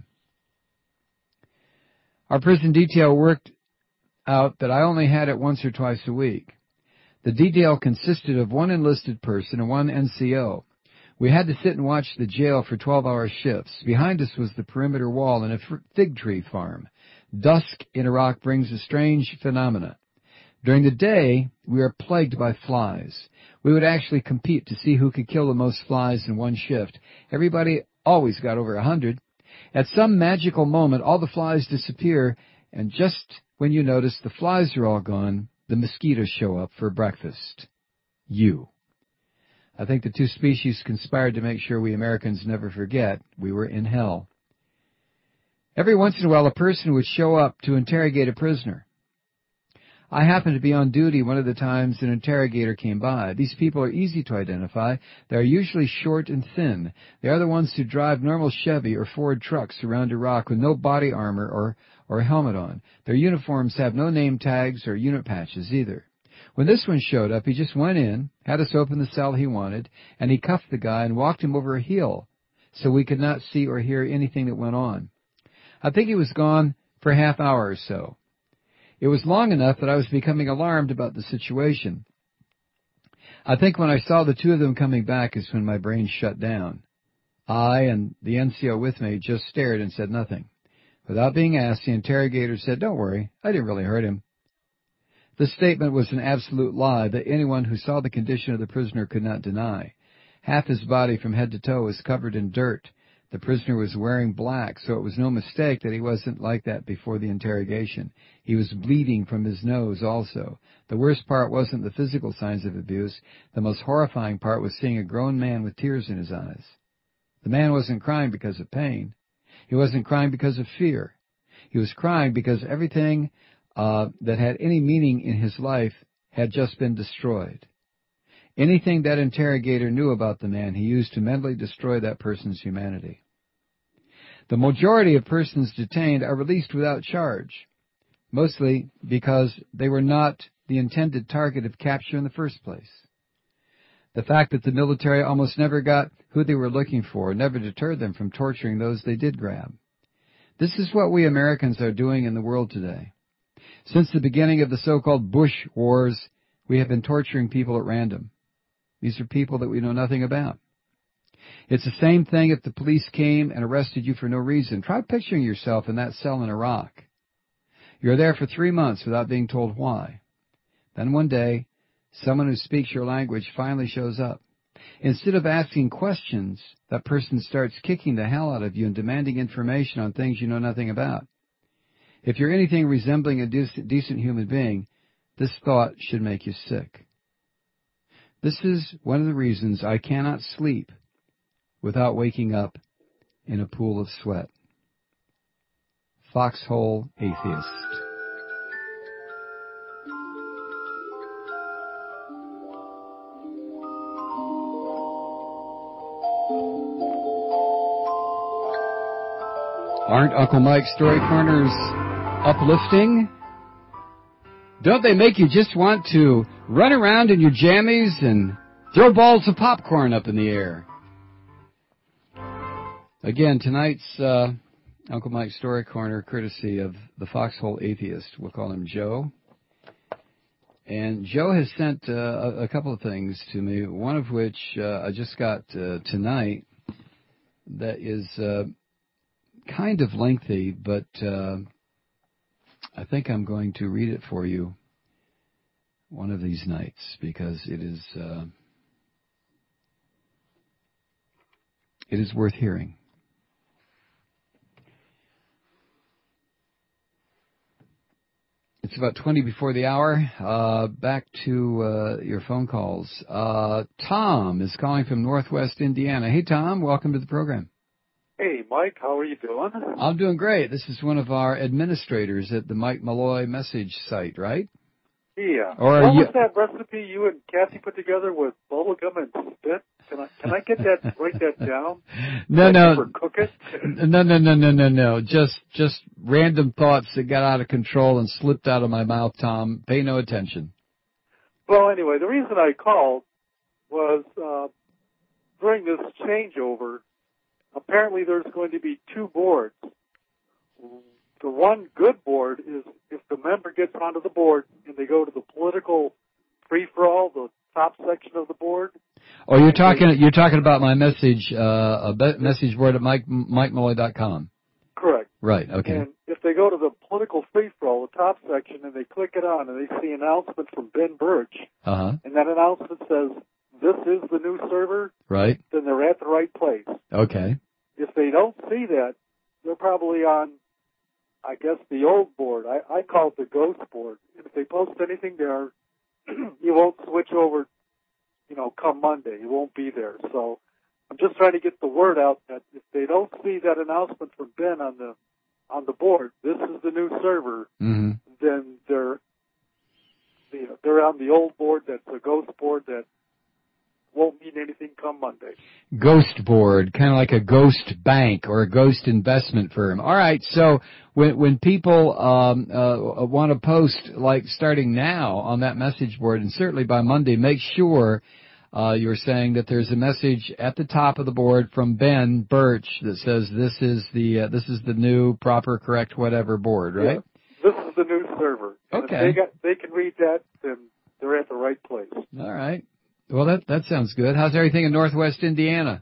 Our prison detail worked out that I only had it once or twice a week. The detail consisted of one enlisted person and one NCO. We had to sit and watch the jail for 12-hour shifts. Behind us was the perimeter wall and a fig tree farm. Dusk in Iraq brings a strange phenomena. During the day, we are plagued by flies. We would actually compete to see who could kill the most flies in one shift. Everybody always got over 100. At some magical moment, all the flies disappear, and just when you notice the flies are all gone, the mosquitoes show up for breakfast. You. I think the two species conspired to make sure we Americans never forget we were in hell. Every once in a while, a person would show up to interrogate a prisoner. I happened to be on duty one of the times an interrogator came by. These people are easy to identify. They are usually short and thin. They are the ones who drive normal Chevy or Ford trucks around Iraq with no body armor or helmet on. Their uniforms have no name tags or unit patches either. When this one showed up, he just went in, had us open the cell he wanted, and he cuffed the guy and walked him over a hill so we could not see or hear anything that went on. I think he was gone for a half hour or so. It was long enough that I was becoming alarmed about the situation. I think when I saw the two of them coming back is when my brain shut down. I and the NCO with me just stared and said nothing. Without being asked, the interrogator said, "Don't worry, I didn't really hurt him." This statement was an absolute lie that anyone who saw the condition of the prisoner could not deny. Half his body from head to toe was covered in dirt. The prisoner was wearing black, so it was no mistake that he wasn't like that before the interrogation. He was bleeding from his nose also. The worst part wasn't the physical signs of abuse. The most horrifying part was seeing a grown man with tears in his eyes. The man wasn't crying because of pain. He wasn't crying because of fear. He was crying because everything that had any meaning in his life had just been destroyed. Anything that interrogator knew about the man, he used to mentally destroy that person's humanity. The majority of persons detained are released without charge, mostly because they were not the intended target of capture in the first place. The fact that the military almost never got who they were looking for never deterred them from torturing those they did grab. This is what we Americans are doing in the world today. Since the beginning of the so-called Bush Wars, we have been torturing people at random. These are people that we know nothing about. It's the same thing if the police came and arrested you for no reason. Try picturing yourself in that cell in Iraq. You're there for 3 months without being told why. Then one day, someone who speaks your language finally shows up. Instead of asking questions, that person starts kicking the hell out of you and demanding information on things you know nothing about. If you're anything resembling a decent human being, this thought should make you sick. This is one of the reasons I cannot sleep without waking up in a pool of sweat. Foxhole Atheist. Aren't Uncle Mike's Story Corners uplifting? Don't they make you just want to run around in your jammies and throw balls of popcorn up in the air? Again, tonight's Uncle Mike's Story Corner, courtesy of the Foxhole Atheist. We'll call him Joe. And Joe has sent a couple of things to me, one of which I just got tonight that is kind of lengthy, but I think I'm going to read it for you one of these nights because it is worth hearing. It's about 20 before the hour. Back to your phone calls. Tom is calling from Northwest Indiana. Hey, Tom, welcome to the program. Hey, Mike, how are you doing? I'm doing great. This is one of our administrators at the Mike Malloy message site, right? Yeah. Or what was that recipe you and Kathy put together with bubblegum and spit? Can I get that? Write that down? No. Cook it? No. Just random thoughts that got out of control and slipped out of my mouth, Tom. Pay no attention. Well, anyway, the reason I called was during this changeover, apparently there's going to be 2 boards. The one good board is if the member gets onto the board and they go to the political free-for-all, the top section of the board. Oh, you're talking about my message board at MikeMalloy.com. Correct. Right. Okay. And if they go to the political free-for-all, the top section, and they click it on, and they see an announcement from Ben Birch, and that announcement says, "This is the new server," right? Then they're at the right place. Okay. If they don't see that, they're probably on, I guess, the old board. I call it the ghost board. If they post anything there, you won't switch over, come Monday. You won't be there. So I'm just trying to get the word out that if they don't see that announcement from Ben on the board, this is the new server, then they're on the old board. That's a ghost board that won't mean anything come Monday. Ghost board, kind of like a ghost bank or a ghost investment firm. All right, so when people want to post, like starting now on that message board, and certainly by Monday, make sure you're saying that there's a message at the top of the board from Ben Birch that says this is the new proper, correct, whatever board, right? Yeah, this is the new server. Okay. And if they can read that, then they're at the right place. All right. Well, that sounds good. How's everything in Northwest Indiana?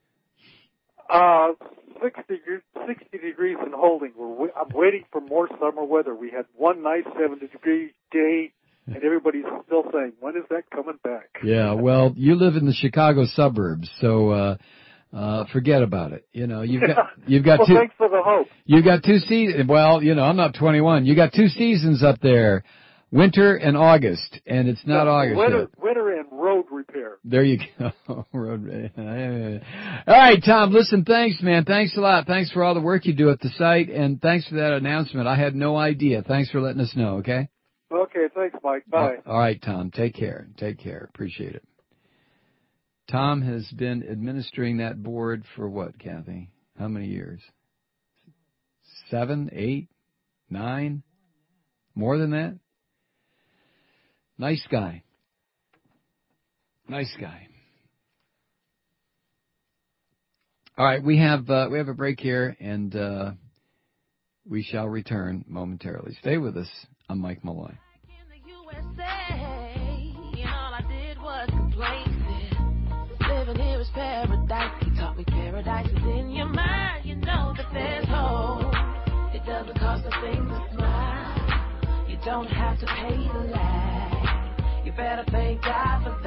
60 degrees and holding. I'm waiting for more summer weather. We had one nice 70-degree day, and everybody's still saying, when is that coming back? Yeah, well, you live in the Chicago suburbs, so forget about it. You know, you've got well, two. Thanks for the hope. You got 2 seasons. Well, you know, I'm not 21. You got 2 seasons up there, winter and August, and it's not August yet. Winter and road repair. There you go. Road. All right, Tom. Listen, thanks, man. Thanks a lot. Thanks for all the work you do at the site, and thanks for that announcement. I had no idea. Thanks for letting us know. Okay. Okay. Thanks, Mike. Bye. All right, Tom. Take care. Appreciate it. Tom has been administering that board for what, Kathy? How many years? 7, 8, 9? More than that? Nice guy. Nice guy. All right, we have a break here, and we shall return momentarily. Stay with us. I'm Mike Malloy. Living here is paradise. He taught me paradise is in your mind. You know that there's hope. It doesn't cost a thing to smile. You don't have to pay to laugh. You better thank God for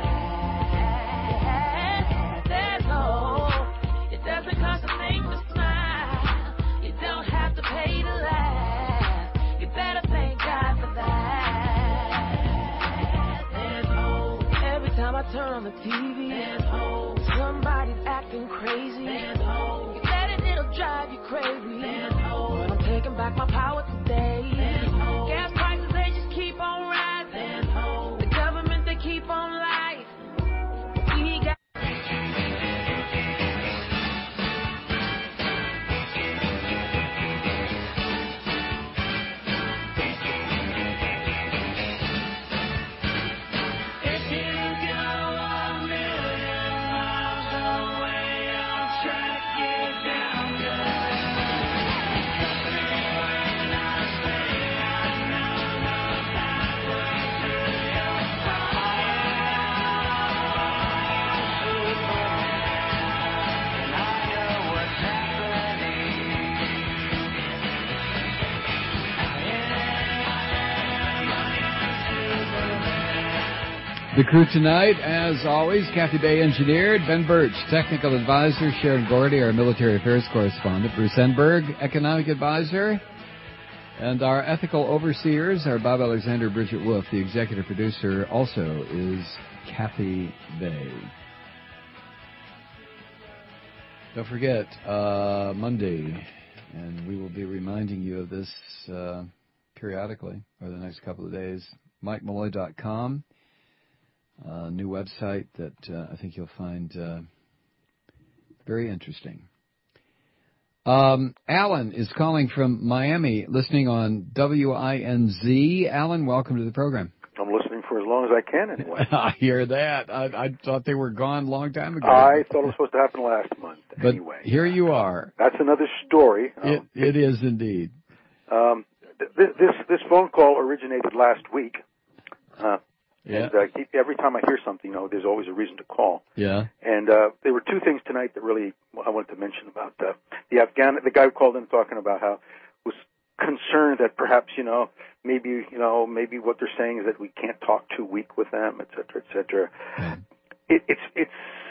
that. There's hope. It doesn't cost a thing to smile. You don't have to pay to laugh. You better thank God for that. There's hope. Every time I turn on the TV, there's hope. Somebody's acting crazy. There's hope. You let it, it'll drive you crazy. There's hope. But I'm taking back my power today. There's hope. Gas prices, they just keep on rising. There's hope. The government, they keep on lying. We got The crew tonight, as always, Kathy Bay engineered, Ben Birch, technical advisor, Sharon Gordy, our military affairs correspondent, Bruce Enberg, economic advisor, and our ethical overseers are Bob Alexander, Bridget Wolf. The executive producer also is Kathy Bay. Don't forget, Monday, and we will be reminding you of this periodically over the next couple of days, MikeMalloy.com. New website that I think you'll find very interesting. Alan is calling from Miami, listening on WINZ. Alan, welcome to the program. I'm listening for as long as I can, anyway. I hear that. I thought they were gone a long time ago. I thought it was supposed to happen last month. But anyway, here you are. That's another story. It is indeed. This phone call originated last week. Yeah. And every time I hear something, there's always a reason to call. Yeah. And there were two things tonight that really I wanted to mention about the guy who called in talking about how was concerned that perhaps maybe what they're saying is that we can't talk too weak with them, et cetera, et cetera. It's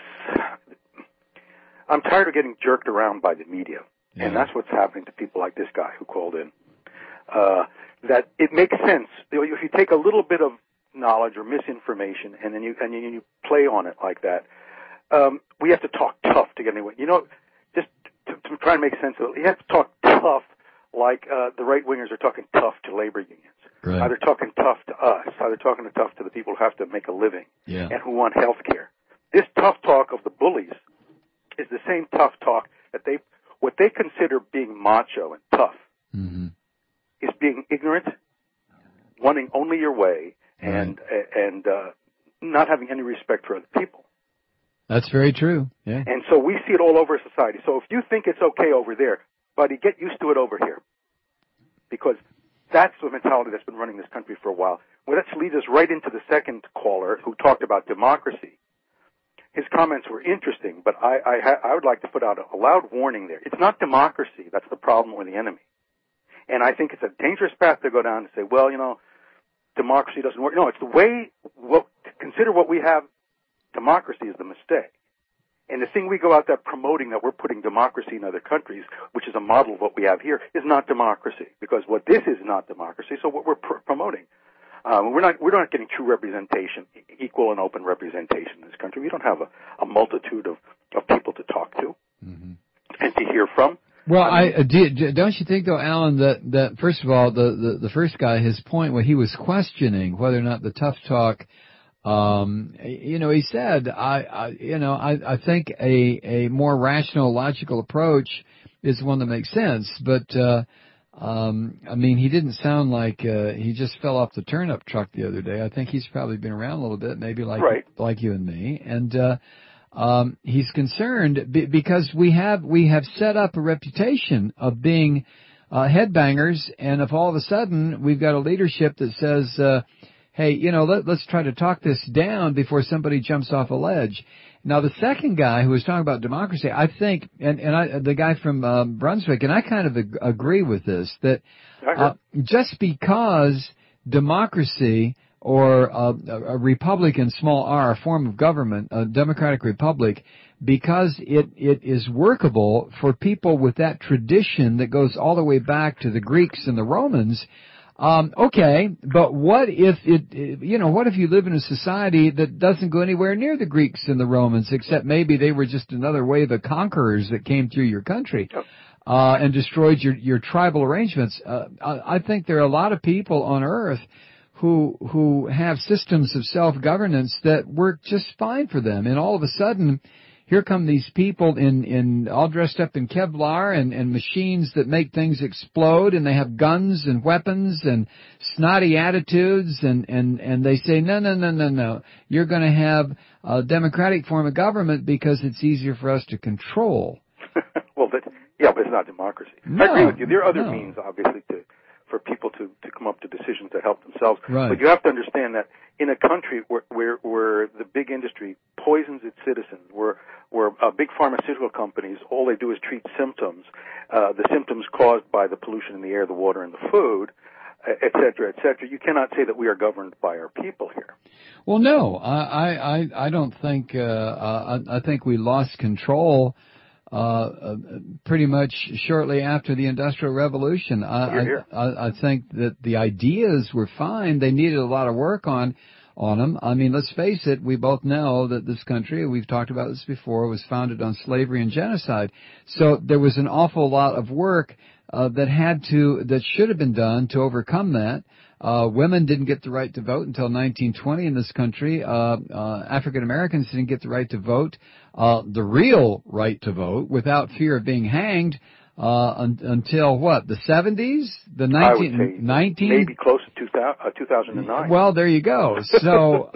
I'm tired of getting jerked around by the media, and that's what's happening to people like this guy who called in. That it makes sense if you take a little bit of knowledge or misinformation, and then you play on it like that. We have to talk tough to get anywhere. Just to try and make sense of it, you have to talk tough like the right wingers are talking tough to labor unions. Right. How they're talking tough to us. How they're talking tough to the people who have to make a living and who want health care. This tough talk of the bullies is the same tough talk that what they consider being macho and tough is being ignorant, wanting only your way, and not having any respect for other people. That's very true. Yeah. And so we see it all over society. So if you think it's okay over there, buddy, get used to it over here. Because that's the mentality that's been running this country for a while. Well, that leads us right into the second caller who talked about democracy. His comments were interesting, but I would like to put out a loud warning there. It's not democracy that's the problem or the enemy. And I think it's a dangerous path to go down to say, well, democracy doesn't work. No, it's the way, consider what we have, democracy is the mistake. And the thing we go out there promoting that we're putting democracy in other countries, which is a model of what we have here, is not democracy. Because what this is not democracy, so what we're promoting. We're not getting true representation, equal and open representation in this country. We don't have a multitude of people to talk to and to hear from. Well, don't you think though, Alan, that first of all, the first guy, his point, where he was questioning whether or not the tough talk, he said, I think a more rational, logical approach is one that makes sense, but, he didn't sound like, he just fell off the turnip truck the other day. I think he's probably been around a little bit, maybe like you and me. And, he's concerned because we have set up a reputation of being, headbangers. And if all of a sudden we've got a leadership that says, hey, let's try to talk this down before somebody jumps off a ledge. Now, the second guy who was talking about democracy, I think, the guy from Brunswick, and I kind of agree with this, that just because democracy or a republic in small r, a form of government, a democratic republic, because it is workable for people with that tradition that goes all the way back to the Greeks and the Romans. Okay, but what if what if you live in a society that doesn't go anywhere near the Greeks and the Romans, except maybe they were just another wave of conquerors that came through your country, and destroyed your tribal arrangements? I think there are a lot of people on earth who have systems of self-governance that work just fine for them, and all of a sudden, here come these people in all dressed up in Kevlar and machines that make things explode, and they have guns and weapons and snotty attitudes, and they say, no. You're going to have a democratic form of government because it's easier for us to control. Well, but it's not democracy. I agree with you. There are other means, obviously, for people to come up to decisions that help themselves. Right. But you have to understand that in a country where the big industry poisons its citizens, where big pharmaceutical companies, all they do is treat symptoms, the symptoms caused by the pollution in the air, the water, and the food, et cetera, you cannot say that we are governed by our people here. Well, no, I don't think, I think we lost control pretty much shortly after the Industrial Revolution. I think that the ideas were fine. They needed a lot of work on them. I mean, let's face it, we both know that this country, we've talked about this before, was founded on slavery and genocide. So there was an awful lot of work that should have been done to overcome that. Women didn't get the right to vote until 1920 in this country. African Americans didn't get the right to vote, the real right to vote, without fear of being hanged, until what, the 70s? I would say maybe close to 2009. Well, there you go. So,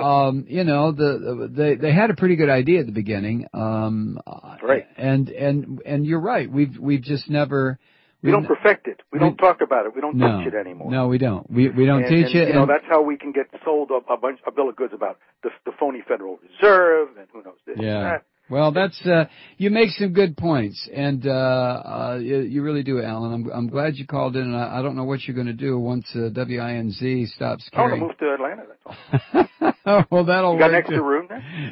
they had a pretty good idea at the beginning. Right. And you're right. We've just never. We don't perfect it. We don't talk about it. We don't teach it anymore. No, we don't. We don't teach it. That's how we can get sold a bill of goods about the phony Federal Reserve and who knows this and that. Well, that's you make some good points, and you really do, Alan. I'm glad you called in, and I don't know what you're going to do once WINZ stops carrying. I want to move to Atlanta. That's all. Well, that'll you got work. An extra room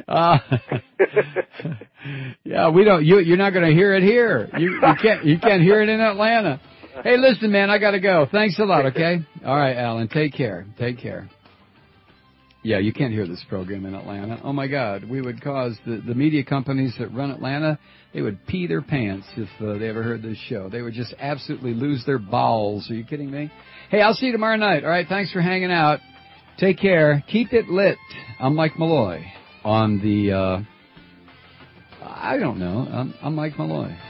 there? Yeah, we don't. You're not going to hear it here. You can't hear it in Atlanta. Hey, listen, man, I got to go. Thanks a lot. Okay. All right, Alan. Take care. Yeah, you can't hear this program in Atlanta. Oh, my God. We would cause the media companies that run Atlanta, they would pee their pants if they ever heard this show. They would just absolutely lose their bowels. Are you kidding me? Hey, I'll see you tomorrow night. All right, thanks for hanging out. Take care. Keep it lit. I'm Mike Malloy on the, I don't know. I'm Mike Malloy.